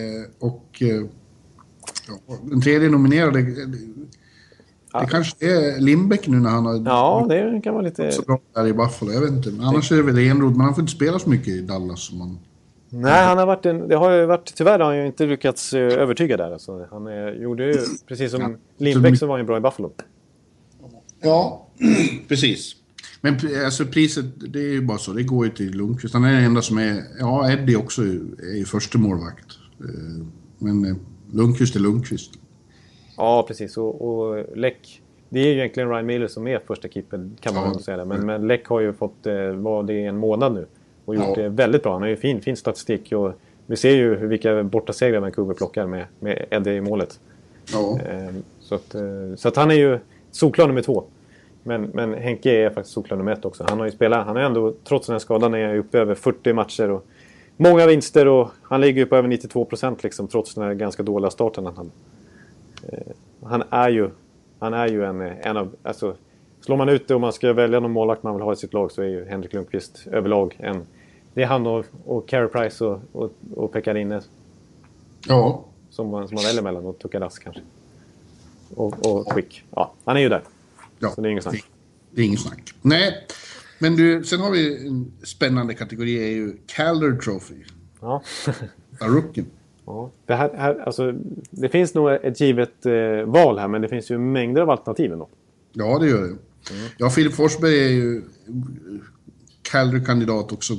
Den tredje nominerade, det kanske är Lindbäck nu när han har... Ja, det kan vara lite... Så bra där i Buffalo, jag vet inte. Men annars är det väl Enroth, men han får inte spela så mycket i Dallas som man... Nej, han har varit tyvärr har han ju inte lyckats övertyga där. Alltså. Han gjorde ju, precis som Lindbäck, så var han bra i Buffalo. Ja, precis. Men alltså priset, det är ju bara så. Det går ju till Lundqvist. Han är den enda som är... Ja, Eddie också är ju första målvakt. Men Lundqvist är Lundqvist. Ja, precis. Och Läck... Det är ju egentligen Ryan Miller som är första keeper, kan man inte säga det. Men Läck har ju fått vara det en månad nu. Och gjort det väldigt bra. Han har ju fin statistik. Och vi ser ju vilka bortasegrar Vancouver plockar med Eddie i målet. Ja. Så att han är ju solklar nummer 2. Men Henke är faktiskt solklar nummer 1 också. Han har ju spelat, han är ändå, trots den här skadan, är uppe över 40 matcher och många vinster, och han ligger ju på över 92% liksom, trots den här ganska dåliga starten. Han är ju en av, alltså, slår man ut det och man ska välja någon målvakt man vill ha i sitt lag, så är ju Henrik Lundqvist överlag det är han och Carey Price och Pekkarinen som man väljer mellan, och Tukadas kanske och Quick. Ja, han är ju där. Ja, så det är inget snack. Det är inget snack. Nej, men du, sen har vi en spännande kategori, är ju Calder Trophy. Ja. Rookie. Ja. Det finns nog ett givet val här, men det finns ju mängder av alternativ ändå. Ja, det gör det. Ja, Filip Forsberg är ju Calder-kandidat också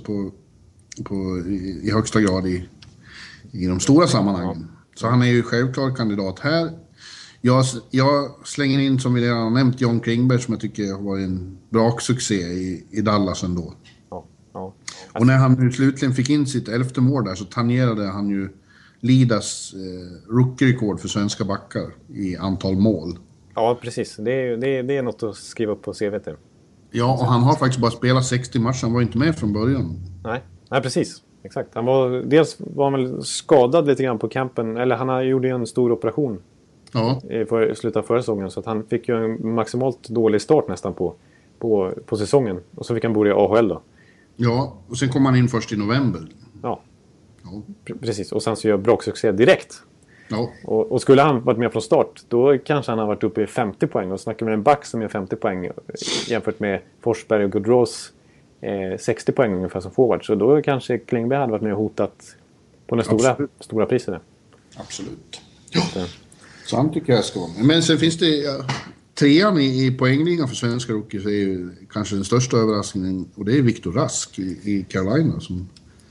i högsta grad i de stora sammanhangen. Så han är ju självklart kandidat här. Jag slänger in, som vi redan har nämnt, John Klingberg, som jag tycker har varit en bra succé i Dallas ändå. Ja. Och när han nu slutligen fick in sitt 11:e mål där, så tangerade han ju Lidas rookie-rekord för svenska backar i antal mål. Ja, precis. Det är något att skriva upp på CV:t. Ja, och han har faktiskt bara spelat 60 matcher. Han var inte med från början. Nej, precis. Exakt. Dels var han väl skadad lite grann på campen. Eller han gjorde ju en stor operation Ja. I slutet av förra säsongen. Så att han fick ju en maximalt dålig start nästan på säsongen. Och så fick han börja i AHL då. Ja, och sen kom han in först i november. Ja, Ja. precis. Och sen så gör braksuccé direkt. Ja. Och skulle han varit med från start, då kanske han har varit uppe i 50 poäng. Och snackar med en back som gör 50 poäng jämfört med Forsberg och Gaudreaus 60 poäng ungefär som forward. Så då kanske Klingberg hade varit med och hotat på den stora priset. Absolut. Ja, så han tycker jag ska vara med. Men sen finns det... Trean i poängligan för svenska rookies är ju kanske den största överraskningen. Och det är Victor Rask i Carolina som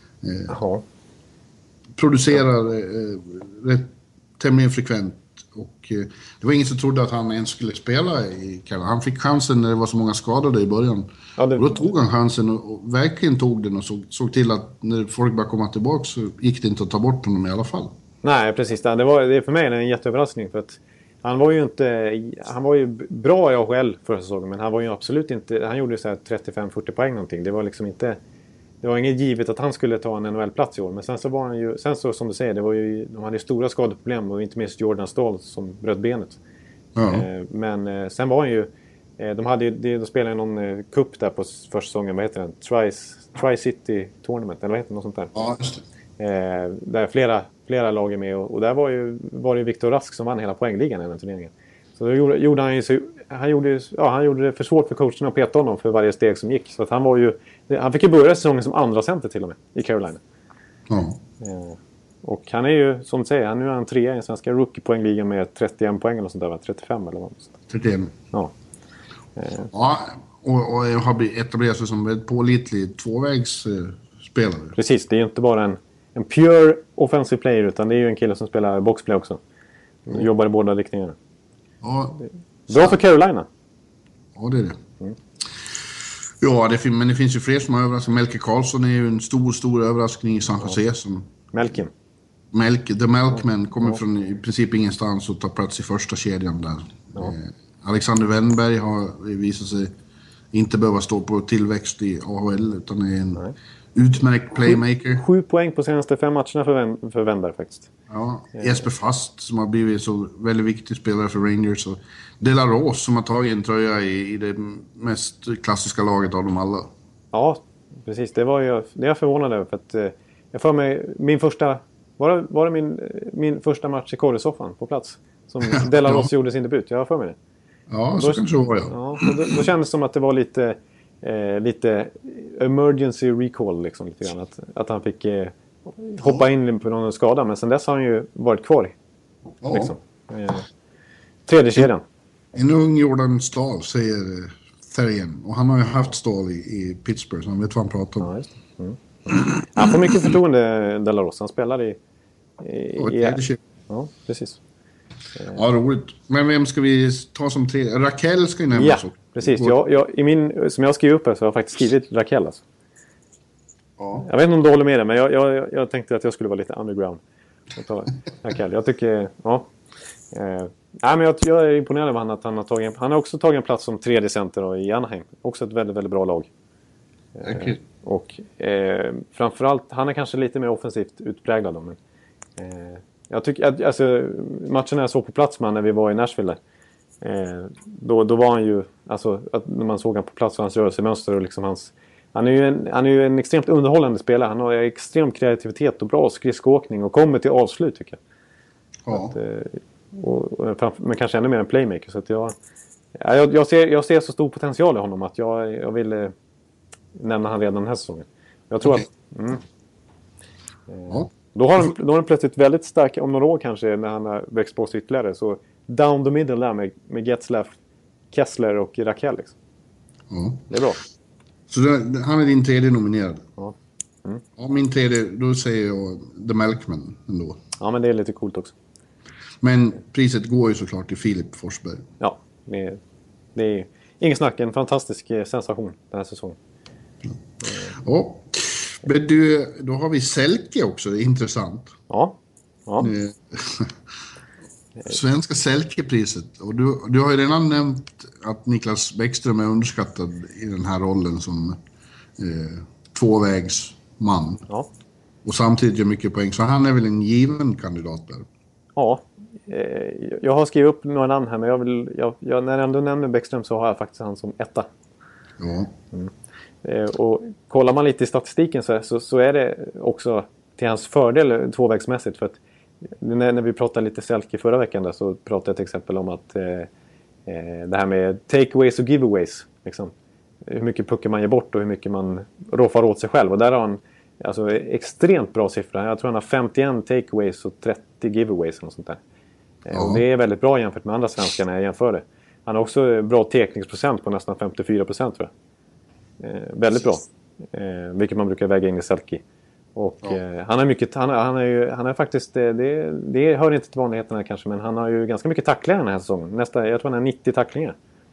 producerar tämligen frekvent. Och det var ingen som trodde att han ens skulle spela i Carolina. Han fick chansen när det var så många skadade i början. Ja, och då tog han chansen och verkligen tog den och såg till att när folk började komma tillbaka så gick det inte att ta bort honom i alla fall. Nej, precis. Det är för mig en jätteöverraskning för att han var ju bra i AHL förra säsongen, men han var ju absolut inte... Han gjorde så här 35-40 poäng någonting. Det var liksom inte... Det var inget givet att han skulle ta en NHL-plats i år. Men sen så var han ju... Sen så som du säger, de hade stora skadeproblem och inte minst Jordan Stahl som bröt benet. Ja. Men sen var han ju... De spelade någon cup där på försäsongen. Vad heter den? Tri-City Tournament, eller vad heter det? Något sånt där. Ja, just det. Där flera lag är med och där var det Victor Rask som vann hela poängligan i den turneringen. Så då gjorde han gjorde det för svårt för coacherna att peta honom för varje steg som gick. Så att han fick ju börja säsongen som andra center till och med i Carolina. Ja. Och han är ju, som du säger, nu är han 3 i den svenska rookie-poängligan med 31 poäng eller sånt där, 35 eller vad. 31. Ja. Ja, och har blivit etablerat sig som en pålitlig tvåvägsspelare. Precis, det är ju inte bara en pure offensive player, utan det är ju en kille som spelar boxplay också. Jobbar i båda riktningarna. Ja. Bra för Carolina. Ja, det är det. Ja, men det finns ju fler som har överraskat. Melke Karlsson är ju en stor överraskning i San Jose. Som The Melkman kommer från i princip ingenstans och tar plats i första kedjan där. Ja. Alexander Wennberg har visat sig inte behöva stå på tillväxt i AHL, utan är en utmärkt playmaker. 7 poäng på senaste 5 matcherna för Wennberg faktiskt. Ja, Jesper Fast som har blivit så väldigt viktig spelare för Rangers, och De La Rose som har tagit en tröja i det mest klassiska laget av dem alla. Ja, precis. Det är jag förvånad över, för att jag får mig min första... Var det min första match i korresoffan på plats? Som De La Rose gjorde sin debut. Jag har för mig det. Ja, så kanske det var, ja. Då kändes det som att det var lite emergency recall liksom, lite grann. Att han fick hoppa in på någon skada. Men sen dess har han ju varit kvar. Ja. Liksom. Tredje kedjan. En ung Jordan Stahl, säger Therrien. Och han har ju haft Stahl i Pittsburgh, så han vet vad han pratar om. Ja, just det. Han får mycket förtroende, De La Rose. Han spelar i ja, precis. Ja, roligt. Men vem ska vi ta som 3? Rakell ska ju nämnas. Ja, precis. Som jag skriver upp här så har jag faktiskt skrivit Rakell. Alltså. Ja. Jag vet inte om du håller med det, men jag tänkte att jag skulle vara lite underground. Rakell. Jag tycker... Ja. Men jag är imponerad av att han har tagit... Han har också tagit en plats som 3D center i Anaheim. Också ett väldigt, väldigt bra lag. Okay. Och framförallt, han är kanske lite mer offensivt utpräglad. Men jag tycker alltså, matchen jag såg på plats med när vi var i Nashville då var han ju, alltså, när man såg han på plats och hans rörelsemönster och liksom han är ju en extremt underhållande spelare. Han har extrem kreativitet och bra skridskoåkning och kommer till avslut, tycker jag. Ja. Men kanske ännu mer en playmaker, så att jag ser så stor potential i honom att jag vill nämna han redan den här säsongen. Jag tror att då har han plötsligt väldigt stark, om några år kanske, när han har växt på sig ytterligare, så down the middle där med Getzlaff, Kessler och Rakell liksom. Det är bra. Så han är din tredje nominerad? Ja. Ja, min tredje, då säger jag The Melkman ändå. Ja, men det är lite coolt också. Men priset går ju såklart till Filip Forsberg. Ja, det är ingen snack, en fantastisk sensation den här säsongen. Ja, men då har vi Selke också, det är intressant. Ja. Svenska Selke-priset. Och du har ju redan nämnt att Niklas Bäckström är underskattad i den här rollen som tvåvägsman. Ja. Och samtidigt gör mycket poäng, så han är väl en given kandidat där. Ja, Jag har skrivit upp några namn här, men när jag ändå nämner Bäckström så har jag faktiskt han som etta. Ja. Och kollar man lite i statistiken så är det också till hans fördel tvåvägsmässigt. För att när vi pratade lite Selke förra veckan där, så pratade jag till exempel om att det här med takeaways och giveaways. Liksom. Hur mycket puckar man ger bort och hur mycket man roffar åt sig själv. Och där har han alltså extremt bra siffror. Jag tror han har 51 takeaways och 30 giveaways och sånt där. Och det är väldigt bra jämfört med andra svenskar när jag jämför det. Han har också bra tekningsprocent på nästan 54%, tror jag. Väldigt bra. Vilket man brukar väga in i Selke. Och han har mycket, han är faktiskt, det hör inte till vanligheterna kanske, men han har ju ganska mycket tacklingar den här säsongen. Jag tror han har 90 tacklingar.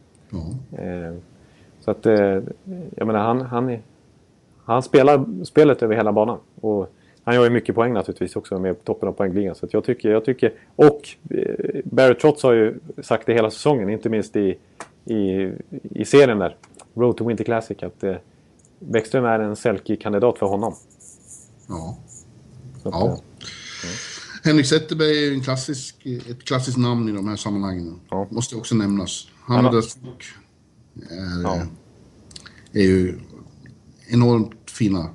Så att jag menar, han spelar spelet över hela banan. Och han gör ju mycket poäng naturligtvis också med toppen av poängligan. Så att jag tycker och Barry Trotz har ju sagt det hela säsongen, inte minst i serien där, Road to Winter Classic, att Bäckström är en Selke-kandidat för honom. Ja. Ja. Henrik Zetterberg är ju ett klassiskt namn i de här sammanhangen. Ja. Måste också nämnas. Han och Dödsbok är ju enormt fina.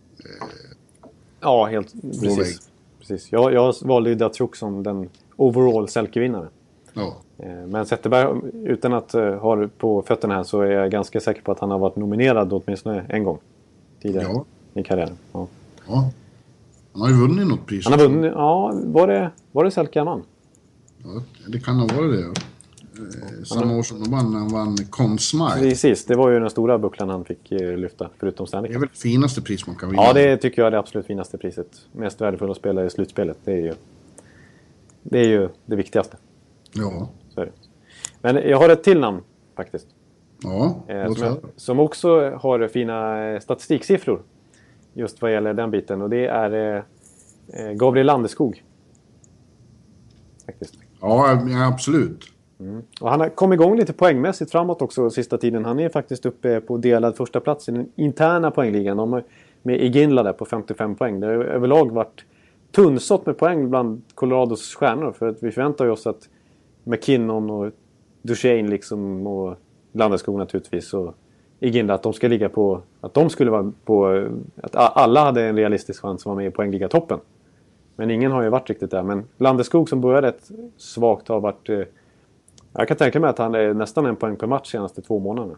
Ja, helt precis. Jag valde ju Datsjuk som den overall Selke-vinnare. Ja. Men Zetterberg, utan att ha det på fötterna här, så är jag ganska säker på att han har varit nominerad åtminstone en gång tidigare i karriären. Ja. Ja. Han har ju vunnit något pris. Han har vunnit, var det Selke han vann? Ja, det kan ha varit det. Samma år som han vann Conn Smythe. Precis, det var ju den stora bucklan han fick lyfta, förutom Stanley. Det är väl det finaste pris man kan vinna. Ja, det tycker jag är det absolut finaste priset. Mest värdefulla spelare i slutspelet. Det är ju det viktigaste. Ja. Så är det. Men jag har ett till namn faktiskt. Ja, som också har fina statistiksiffror. Just vad gäller den biten. Och det är Gabriel Landeskog. Faktiskt. Ja, absolut. Och han har kommit igång lite poängmässigt framåt också sista tiden. Han är faktiskt uppe på delad första plats i den interna poängligan. De har med Iginla där på 55 poäng. Det har överlag varit tunnsått med poäng bland Colorados stjärnor. För att vi förväntar oss att McKinnon och Duchene liksom, och Landeskog naturligtvis, och Iginla, att de ska ligga på, att de skulle vara på, att alla hade en realistisk chans att vara med i poängliga-toppen. Men ingen har ju varit riktigt där. Men Landeskog, som började rätt svagt, har varit, jag kan tänka mig att han är nästan en poäng per match senaste 2 månaderna.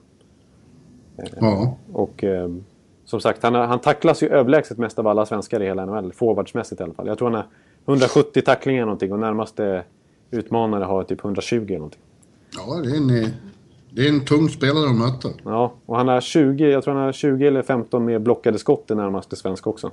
Ja. Och som sagt, han tacklas ju överlägset mest av alla svenskar i hela NHL, forwardsmässigt i alla fall. Jag tror han har 170 tacklingar någonting, och närmaste utmanare har typ 120 någonting. Ja, det är en tung spelare att möta. Ja, och han har 20 eller 15 med blockade skott i närmaste svensk också.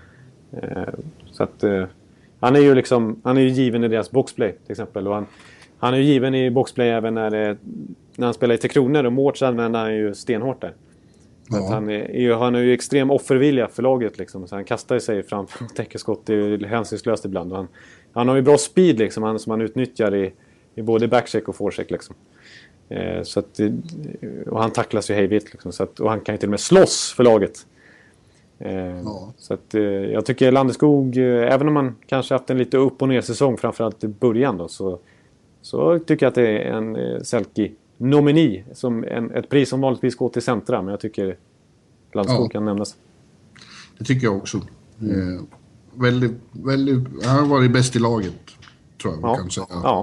Så att han är ju given i deras boxplay till exempel, och han är ju given i boxplay även när han spelar i Tre Kronor, och Mårts använder han ju stenhårt där. Ja. Att han är ju extrem offervilja för laget liksom, så han kastar sig framför och täcker skott, det är hänsynslöst ibland, och han har ju bra speed liksom, som han utnyttjar i både backcheck och forecheck liksom. Så att, och han tacklas ju hejvilt liksom, så att, och han kan ju till och med slåss för laget. Så att, jag tycker Landeskog, även om man kanske haft en lite upp- och ner säsong, framförallt i början då, så tycker jag att det är en Selke-nomini, som ett pris som vanligtvis går till centra, men jag tycker Landeskog kan nämnas. Det tycker jag också. Väldigt, han har varit bäst i laget, tror jag man kan säga. Ja.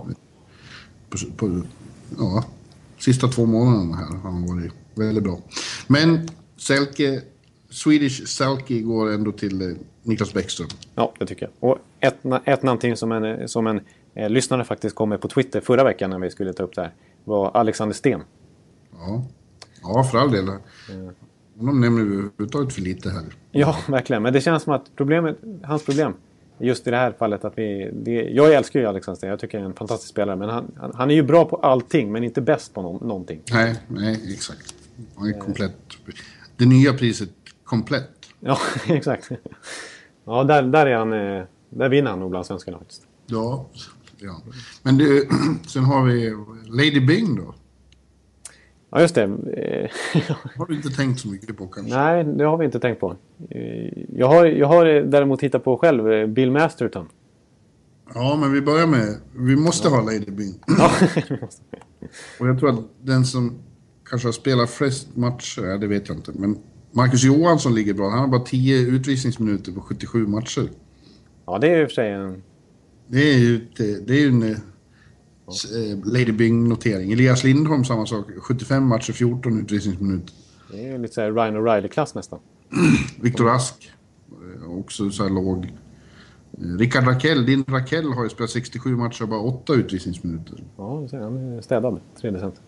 Sista 2 månaderna här har han varit väldigt bra. Men Swedish Selke går ändå till Niklas Bäckström. Ja, det tycker jag. Och ett namn till som en lyssnare faktiskt kom med på Twitter förra veckan när vi skulle ta upp det här, var Alexander Sten. Ja, för all del. De nämner vi överhuvudtaget för lite här. Ja, verkligen. Men det känns som att hans problem just i det här fallet, att jag älskar ju Alexander Sten. Jag tycker han är en fantastisk spelare, men han är ju bra på allting, men inte bäst på någonting. Nej, exakt. Han är komplett. Det nya priset komplett. Ja, exakt. Ja, där är han, där vinner han nog bland svenskarna faktiskt. Ja. Men sen har vi Lady Byng då. Ja, just det. Har du inte tänkt så mycket på kanske? Nej, det har vi inte tänkt på. Jag har däremot hittat på själv Bill Masterton. Ja, men vi börjar med... Vi måste ha Lady Byng. Ja. Och jag tror att den som kanske har spelat flest matcher, det vet jag inte. Men Marcus Johansson ligger bra. Han har bara 10 utvisningsminuter på 77 matcher. Ja, det är i och för sig en... Det är ju en Lady Byng-notering. Elias Lindholm samma sak. 75 matcher, 14 utvisningsminuter. Det är ju lite så här Ryan O'Reilly-klass nästan. Viktor Rask. Också så här låg. Rickard Rakell, din Rakell har ju spelat 67 matcher och bara 8 utvisningsminuter. Ja, han är städad. 3 cent.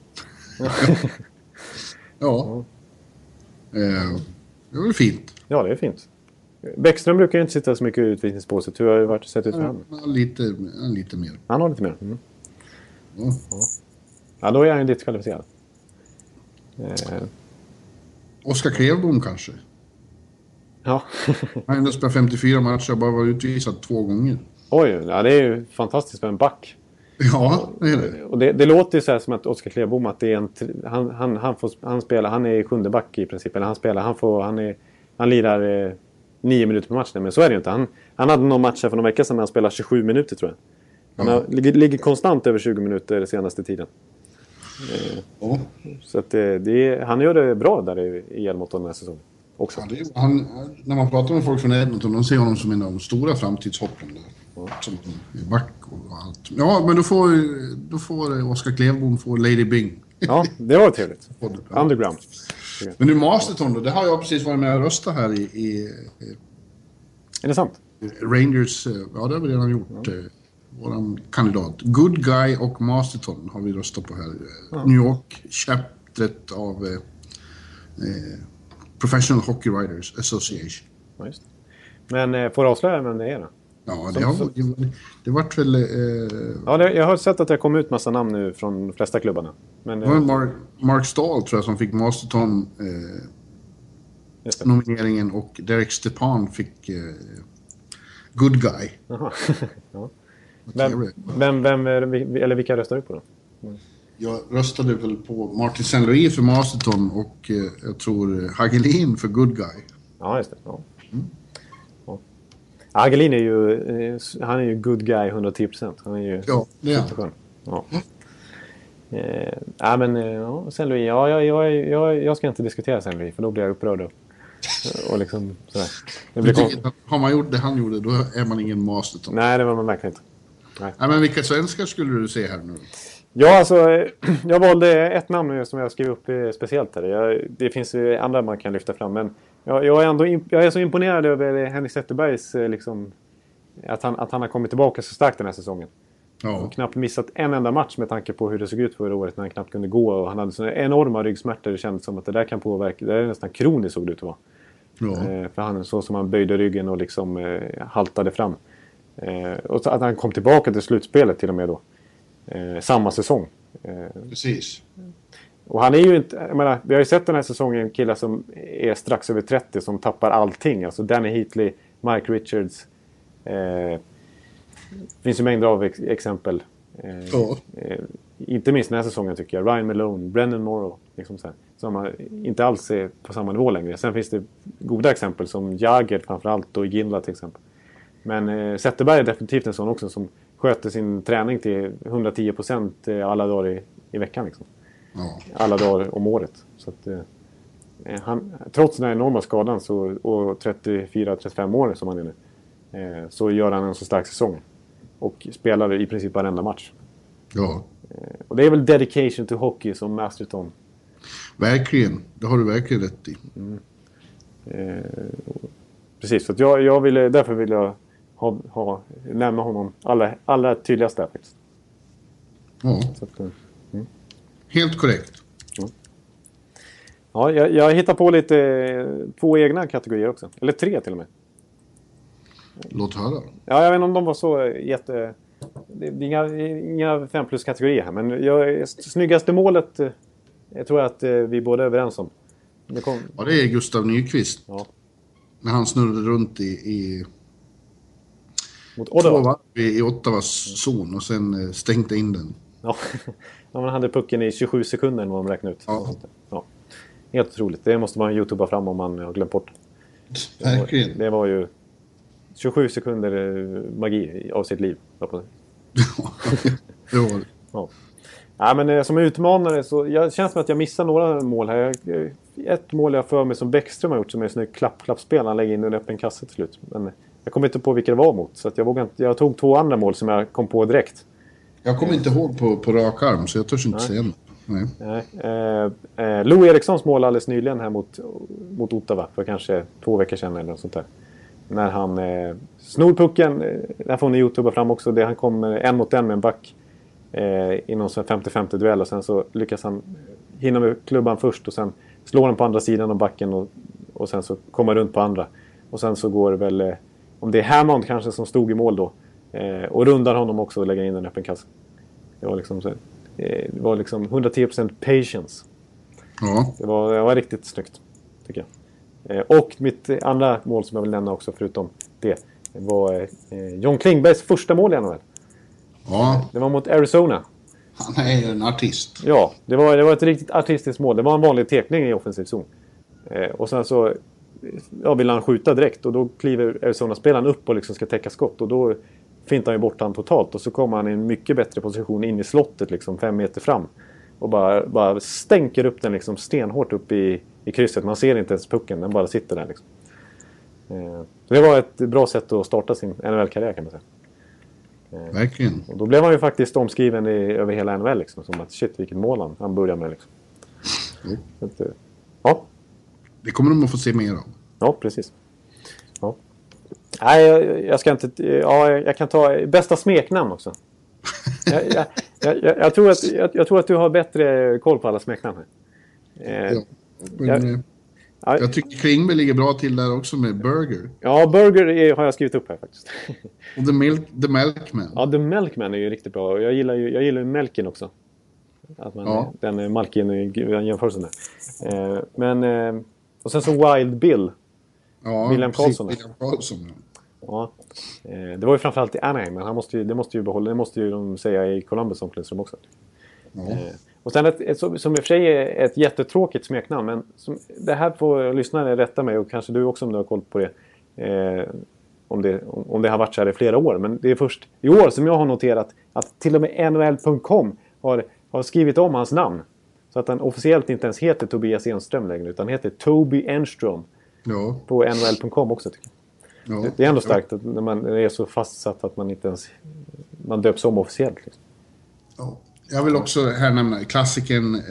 Ja. Det var ju fint. Ja, det är fint. Bäckström brukar ju inte sitta så mycket utvisningspåset. Hur har det varit sett ut för honom? Lite mer. Han har lite mer. Ja. Ja, då är han ju lite kvalificerad. Oskar Klevbom kanske. Ja. Han har ändå spelat 54 matcher och bara varit utvisad 2 gånger. Oj, ja, det är ju fantastiskt för en back. Ja, det är det. Och det låter ju så här som att Oskar Klevbom, att det är han spelar, han är 7:e back i princip. Eller han lirar 9 minuter per match. Men så är det ju inte. Han hade någon match här för någon vecka sedan när han spelade 27 minuter tror jag. Han ligger konstant över 20 minuter senaste tiden. Så att han gör det bra där i Edmonton den här säsongen. Också. Ja, när man pratar med folk från Edmonton, de ser honom som en av de stora framtidshoppen där. Som back och allt. Ja, men då får Oskar Klevbom få Lady Byng. Ja, det var trevligt. Underground. Men nu Masterton då, det har jag precis varit med och röstat här i är det sant? Rangers, ja det har vi redan gjort. Våran kandidat. Good Guy och Masterton har vi röstat på här. New York, chaptret av Professional Hockey Writers Association. Ja, just det. Men får du avslöja vem det är då? Ja, det vart väl... Ja, jag har sett att det har kommit ut massa namn nu från de flesta klubbarna. Men, det var Mark Stahl tror jag som fick Masterton nomineringen och Derek Stepan fick Good Guy. Jaha. Ja. Eller vilka röstar du på då? Jag röstade väl på Martin Saint-Louis för Masterton och jag tror Hagelin för Good Guy. Ja, just det. Ja. Hagelin är ju good guy 110%. Han är ju superskön. Ja. Saint-Louis. Jag ska inte diskutera Saint-Louis för då blir jag upprörd och liksom sådär. Har man gjort det han gjorde, då är man ingen Masterton. Nej, det var man verkligen inte. Nej, men vilka svenskar skulle du se här nu? Ja, alltså, jag valde ett namn som jag skrev upp speciellt här. Det finns ju andra man kan lyfta fram, men jag är så imponerad över Henrik Zetterbergs liksom, att han har kommit tillbaka så starkt den här säsongen. Ja. Och knappt missat en enda match med tanke på hur det såg ut förra året när han knappt kunde gå. Och han hade såna enorma ryggsmärtor. Det kändes som att det där kan påverka. Det är nästan kroniskt såg det ut att vara. Ja. För han så som han böjde ryggen och liksom haltade fram. Och att han kom tillbaka till slutspelet till och med då. Samma säsong. Precis. Och han är ju inte... Jag menar, vi har ju sett den här säsongen killar som är strax över 30 som tappar allting. Alltså Danny Heatley, Mike Richards. Det finns ju mängder av exempel. Inte minst den här säsongen tycker jag. Ryan Malone, Brendan Morrow. Liksom så här, som inte alls är på samma nivå längre. Sen finns det goda exempel som Jagger framförallt och Ginla till exempel. Men Zetterberg är definitivt en sån också som sköter sin träning till 110% alla dagar i veckan. Liksom. Ja. Alla dagar om året. Så att, trots den här enorma skadan och 34-35 år som han är nu. Så gör han en så stark säsong. Och spelar i princip varenda match. Ja. Och det är väl dedication to hockey som Masterton. Verkligen. Det har du verkligen rätt i. Precis. Så att därför vill jag nämna honom allra tydligast där faktiskt. Ja. Så att, helt korrekt. Ja, jag hittar på lite 2 egna kategorier också. Eller 3 till och med. Låt höra. Ja, jag vet inte om de var så jätte... Det är inga 5+-kategorier här. Men snyggaste målet jag tror att vi båda är överens om. Ja, det är Gustav Nyqvist. Ja. När han snurrade runt mot Ottawa. I Ottawas zon och sen stängde in den. Ja, man hade pucken i 27 sekunder när man räknade ut. Ja. Helt otroligt. Det måste man YouTubea fram om man har glömt bort. Verkligen. Det var ju 27 sekunder magi av sitt liv. Ja. Ja, men som utmanare så jag känns som att jag missar några mål här. Ett mål jag för mig som Bäckström har gjort som är en snygg klappspel. Han lägger in en öppen kasse till slut. Men jag kommer inte på vilka det var mot. Så att jag tog 2 andra mål som jag kom på direkt. Jag kommer inte ihåg på rak arm så jag törs inte säga något. Lou Erikssons mål alldeles nyligen här mot Ottawa för kanske 2 veckor sedan eller något sånt där. När han snor pucken, där får ni YouTuba fram också, det han kommer 1 mot 1 med en back i någon 50-50 duell och sen så lyckas han hinna med klubban först och sen slår han på andra sidan av backen och sen så kommer runt på andra. Och sen så går det väl, om det är Hammond kanske som stod i mål då, och rundar honom också och lägger in en öppen kasse. Det var liksom 110% patience. Ja. Det var riktigt snyggt, tycker jag. Och mitt andra mål som jag vill nämna också förutom det var John Klingbergs första mål i NHL. Ja. Det var mot Arizona. Han är ju en artist. Ja, det var ett riktigt artistiskt mål. Det var en vanlig tekning i offensiv zon. Och sen så vill han skjuta direkt och då kliver Arizona-spelaren upp och liksom ska täcka skott och då fintar han ju bort han totalt och så kommer han i en mycket bättre position in i slottet liksom 5 meter fram och bara stänker upp den liksom stenhårt upp i krysset. Man ser inte ens pucken, den bara sitter där liksom. Det var ett bra sätt att starta sin NHL-karriär kan man säga. Verkligen. Och då blev han ju faktiskt omskriven över hela NHL liksom, som att shit vilket mål han började med liksom. Ja. Det kommer de att få se mer av. Ja, precis. Ja. Nej, jag ska inte... Ja, jag kan ta bästa smeknamn också. Jag tror att du har bättre koll på alla smeknamn här. Jag tycker Klingberg ligger bra till där också med Burger. Ja, Burger har jag skrivit upp här faktiskt. Och The Milkman. Ja, The Milkman är ju riktigt bra. Jag gillar ju Melkin också. Att den är Malkin i jämförelsen där. Men... Och sen så Wild Bill. Ja, William Karlsson. William Karlsson, ja. Det var ju framförallt i Anaheim, men det måste ju de säga i Columbus omklädningsrum också. Ja. Och sen som i och för sig är ett jättetråkigt smeknamn, men det här får lyssnare rätta mig och kanske du också om du har koll på det. Om det har varit så här i flera år, men det är först i år som jag har noterat att till och med NHL.com har skrivit om hans namn. Så att han officiellt inte ens heter Tobias Enström längre, utan heter Toby Enström. Ja. På NHL.com också tycker jag. Ja. Det är ändå starkt att när man är så fastsatt att man inte ens man döps om officiellt. Liksom. Ja. Jag vill också här nämna klassiken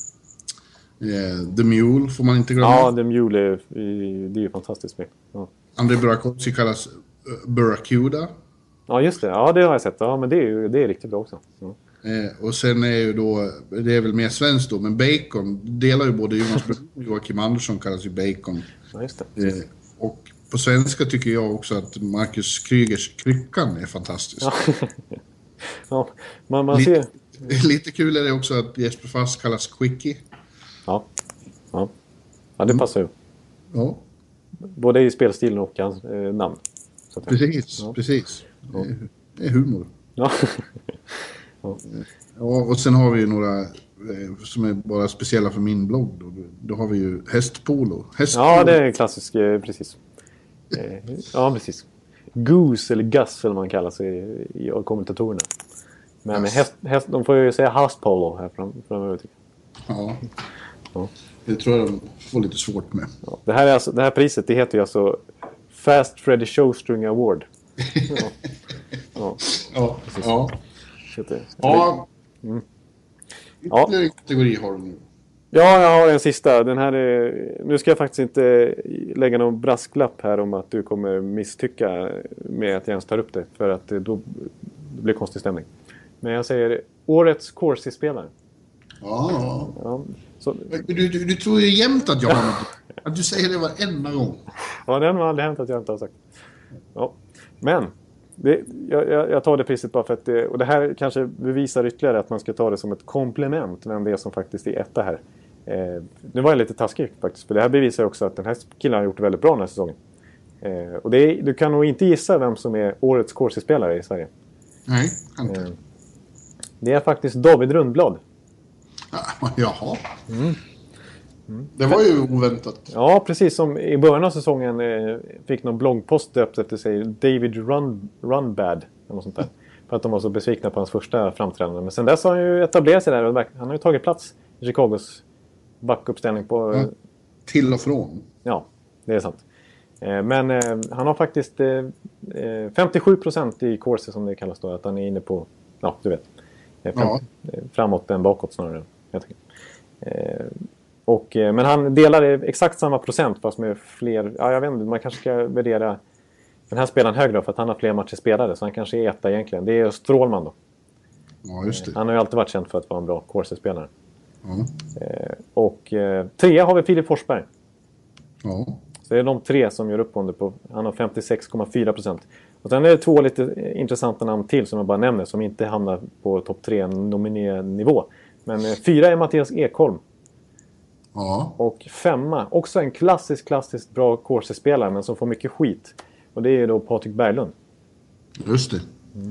The Mule får man inte glömma. Ja, The Mule det är ju fantastiskt med. Ja. Andrei Burakovsky kallas Burakuda. Ja, just det. Ja, det har jag sett. Ja, men det är riktigt bra också. Ja. Och sen är ju då, det är väl mer svenskt då, men Bacon delar ju både Jonas Brun och Joakim Andersson kallas ju Bacon. Ja, just det. Och på svenska tycker jag också att Marcus Krygers Kryckan är fantastisk. Ja, man ser... Lite kul är det också att Jesper Fast kallas Quickie. Ja, det passar ju. Ja. Både i spelstilen och hans namn. Så Precis. Ja. Det är humor. Ja. Ja, och sen har vi ju några som är bara speciella för min blogg. Då har vi ju hästpolo. Ja, det är klassisk, precis. Ja, precis. Goose eller Gus eller man kallar sig i kommentatorerna. Men häst, de får ju säga hästpolo här framöver tycker jag. Ja. Det tror jag de får lite svårt med. Ja, det här priset, det heter ju alltså Fast Freddy Showstring Award. Ja. Ytterligare kategori har du nu. Ja, jag har en sista. Den här nu ska jag faktiskt inte lägga någon brasklapp här om att du kommer misstycka med att jag ens tar upp det. För att då blir det konstig stämning. Men jag säger årets Corsi-spelare. Ja. Så... Du tror ju jämt att jag har något. Att du säger det varenda gång. Ja, det har aldrig hänt att jag inte har sagt. Ja. Men jag tar det priset bara för att och det här kanske bevisar ytterligare att man ska ta det som ett komplement vem det är som faktiskt är etta här. Nu var jag lite taskig faktiskt, för det här bevisar också att den här killen har gjort det väldigt bra den här säsongen. Och du kan nog inte gissa vem som är årets Corsi-spelare i Sverige. Nej, inte. Det är faktiskt David Rundblad. Jaha. Det var ju oväntat. Ja, precis som i början av säsongen fick någon bloggpost döpt efter sig David Runbad eller något sånt där. För att de var så besvikna på hans första framträdande. Men sen dess har han ju etablerat sig där och han har ju tagit plats i Chicagos backuppställning på... Ja, till och från. Ja, det är sant. Men han har faktiskt 57% i course som det kallas då. Att han är inne på, ja du vet, framåt än bakåt snarare. Jag men han delar exakt samma procent fast med fler... Ja, jag vet inte, man kanske ska värdera den här spelaren högre för att han har fler matcher spelade. Så han kanske är etta egentligen. Det är Strålman då. Ja, just det. Han har ju alltid varit känd för att vara en bra course-spelare. Trea har vi Filip Forsberg. Ja. Så det är de tre som gör uppgående på... Han har 56,4%. Och sen är det två lite intressanta namn till som jag bara nämner. Som inte hamnar på topp 3 nominé-nivå. Men 4 är Mattias Ekholm. Ja. Och 5, också en klassiskt bra course-spelare. Men som får mycket skit. Och det är då Patrik Berglund. Just det.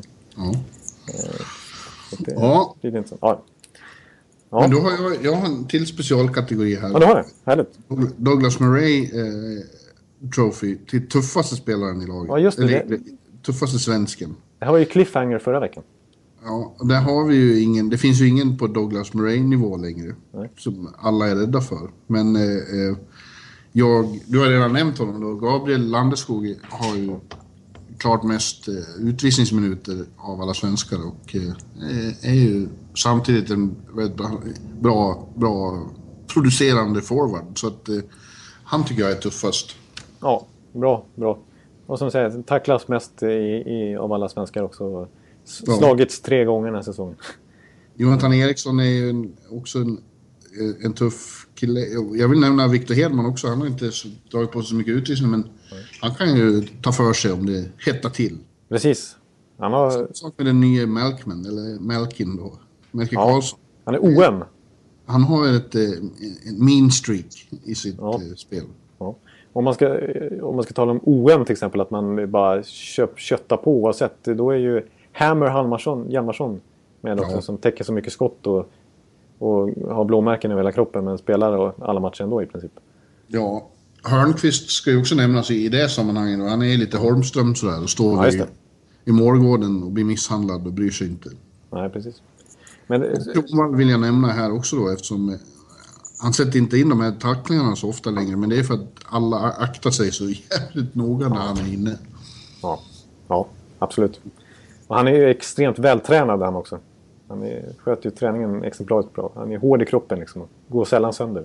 Det är inte så. Ja. Men då har jag har en till specialkategori här. Ja, det har det. Härligt. Douglas Murray Trophy till tuffaste spelaren i laget. Ja, just det. Tuffaste svensken. Det här var ju cliffhanger förra veckan. Ja, där har vi ju ingen... Det finns ju ingen på Douglas Murray-nivå längre. Nej. Som alla är rädda för. Men du har redan nämnt honom då. Gabriel Landeskog har ju klart mest utvisningsminuter av alla svenskar. Och är ju samtidigt en väldigt bra producerande forward. Så att han tycker jag är tuffast. Ja, bra. Och som säger, tacklas mest av alla svenskar också. Slagits 3 gånger den här säsongen. Jonathan Eriksson är ju också en tuff kille. Jag vill nämna Victor Hedman också. Han har inte dragit på sig så mycket utvisning, men han kan ju ta för sig om det hettar till. Precis. Han har... Sak med den nya Melkman, eller Melkin då. Melker Karlsson. Han är OM. Han har en mean streak i sitt spel. Ja. Om man ska tala om OM till exempel, att man bara köttar på oavsett, då är ju Hammer Hjalmarsson med också, som täcker så mycket skott och har blåmärken över hela kroppen, men spelar alla matcher ändå i princip. Ja, Hörnqvist ska ju också nämnas i det sammanhanget. Han är lite Holmström sådär och står i målgården och blir misshandlad och bryr sig inte. Nej, precis. Men Johan vill jag nämna här också då, eftersom han sätter inte in de här tacklingarna så ofta längre, men det är för att alla aktar sig så jävligt noga när han är inne. Ja, absolut. Och han är ju extremt vältränad han också. Han sköter ju träningen exemplariskt bra. Han är hård i kroppen liksom. Går sällan sönder.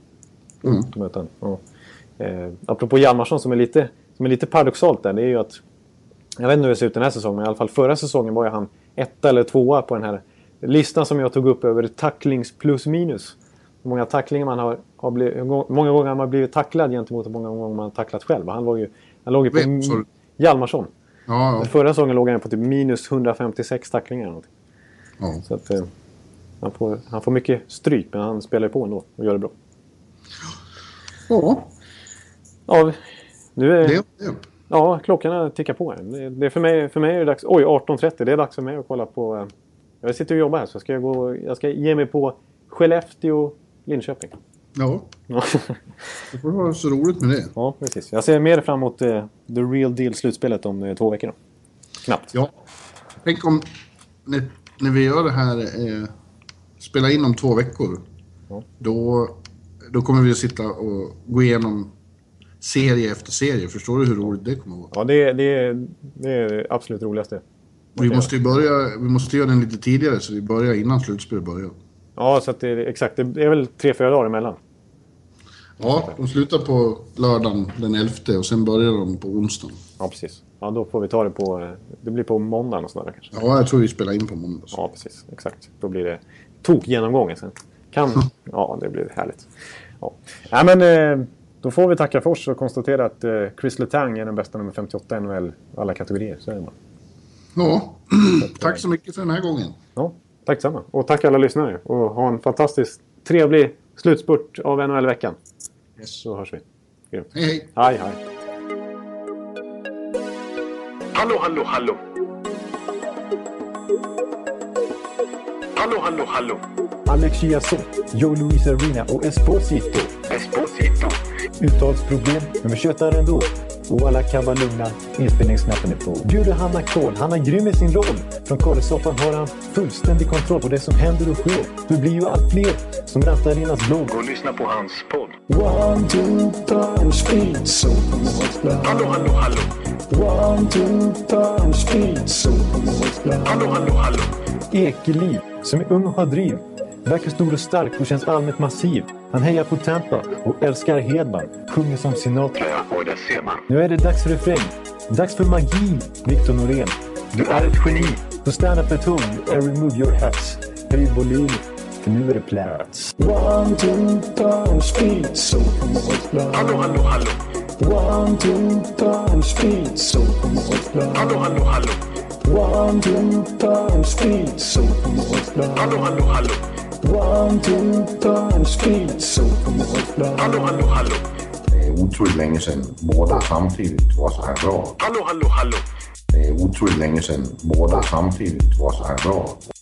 Apropå Hjalmarsson som är lite paradoxalt där. Det är ju att, jag vet inte hur det ser ut den här säsongen, men i alla fall förra säsongen var ju han 1 eller 2 på den här listan som jag tog upp över tacklings plus minus. Hur många tacklingar man har blivit, många gånger man har blivit tacklad gentemot hur många gånger man har tacklat själv. Han låg ju på Hjalmarsson. Ja. Förra säsongen låg han på typ minus 156 tacklingar eller någonting. Ja. Så att han får mycket stryk, men han spelar på ändå och gör det bra. Ja, nu är ja, klockan tickar på här. Det är för mig är det dags. 18:30. Det är dags för mig att kolla på. Jag sitter och jobbar här, så jag ska ge mig på Skellefteå, Linköping. Ja. Du får ha så roligt med det. Ja, precis. Jag ser mer fram emot The Real Deal slutspelet om 2 veckor då. Knappt. Ja. Tänk om när vi gör det här spela in om 2 veckor. Ja. Då kommer vi att sitta och gå igenom serie efter serie. Förstår du hur roligt det kommer att vara? Ja, det är absolut roligaste. Vi måste göra den lite tidigare, så vi börjar innan slutspelet börjar. Ja, så att det är väl 3-4 dagar emellan. Ja, de slutar på lördagen den 11 och sen börjar de på onsdagen. Ja, precis. Ja, då får vi ta det på... Det blir på måndagen och sådär kanske. Ja, jag tror vi spelar in på måndag. Ja, precis. Exakt. Då blir det genomgången sen. Ja, det blir härligt. Ja. Ja, men då får vi tacka för oss och konstatera att Chris Letang är den bästa nummer 58 i NHL alla kategorier. Så är det bara. Ja, tack så mycket för den här gången. Ja, tack samma. Och tack alla lyssnare. Och ha en fantastiskt trevlig slutspurt av NHL-veckan. Yes. Så hörs vi. Hej, hej. Hej, hej. Hallå, hallå, hallå. Hallå, hallå, hallå. Alex Chiazot, Joe Luis Arena och Esposito. Despacito. Uttalsproblem, men vi tjötar ändå. Och alla kan vara lugna, inspelningsknappen är på. Bjuder Hanna Kohl, han är grym i sin roll. Från Kållesoffan har han fullständig kontroll på det som händer och sker. Det blir ju allt fler som rattar in hans blogg. Gå och lyssna på hans podd. 1, 2, 3, speed, so. Hallå, hallå, hallå. 1, 2, 3, speed, so. Hallå, hallå, hallå. Ekeliv, som är ung och har driv. Verkar stor och stark och känns allmänt massiv. Han hejar på Tampa och älskar Hedman. Sjunger som Sinatra. Ja, och där ser man. Nu är det dags för refräng. Dags för magi, Victor Norén. Du är ett geni. Så stand up at home and remove your hats. Höj volym, för nu är det plats. 1, 2, 3, speed, so. Hallå, hallå, hallå. 1, 2, 3, speed, so. Hallå, hallå, hallå. 1, 2, 3, speed, so. Hallå, hallå, hallå. 1, 2, 3, speed, so. Hallå, hallå, hallå. Det är otroligt länge sedan båda samtidigt var så här bra. Hallå, hallå, hallå. Det är otroligt länge sedan båda samtidigt var så här bra.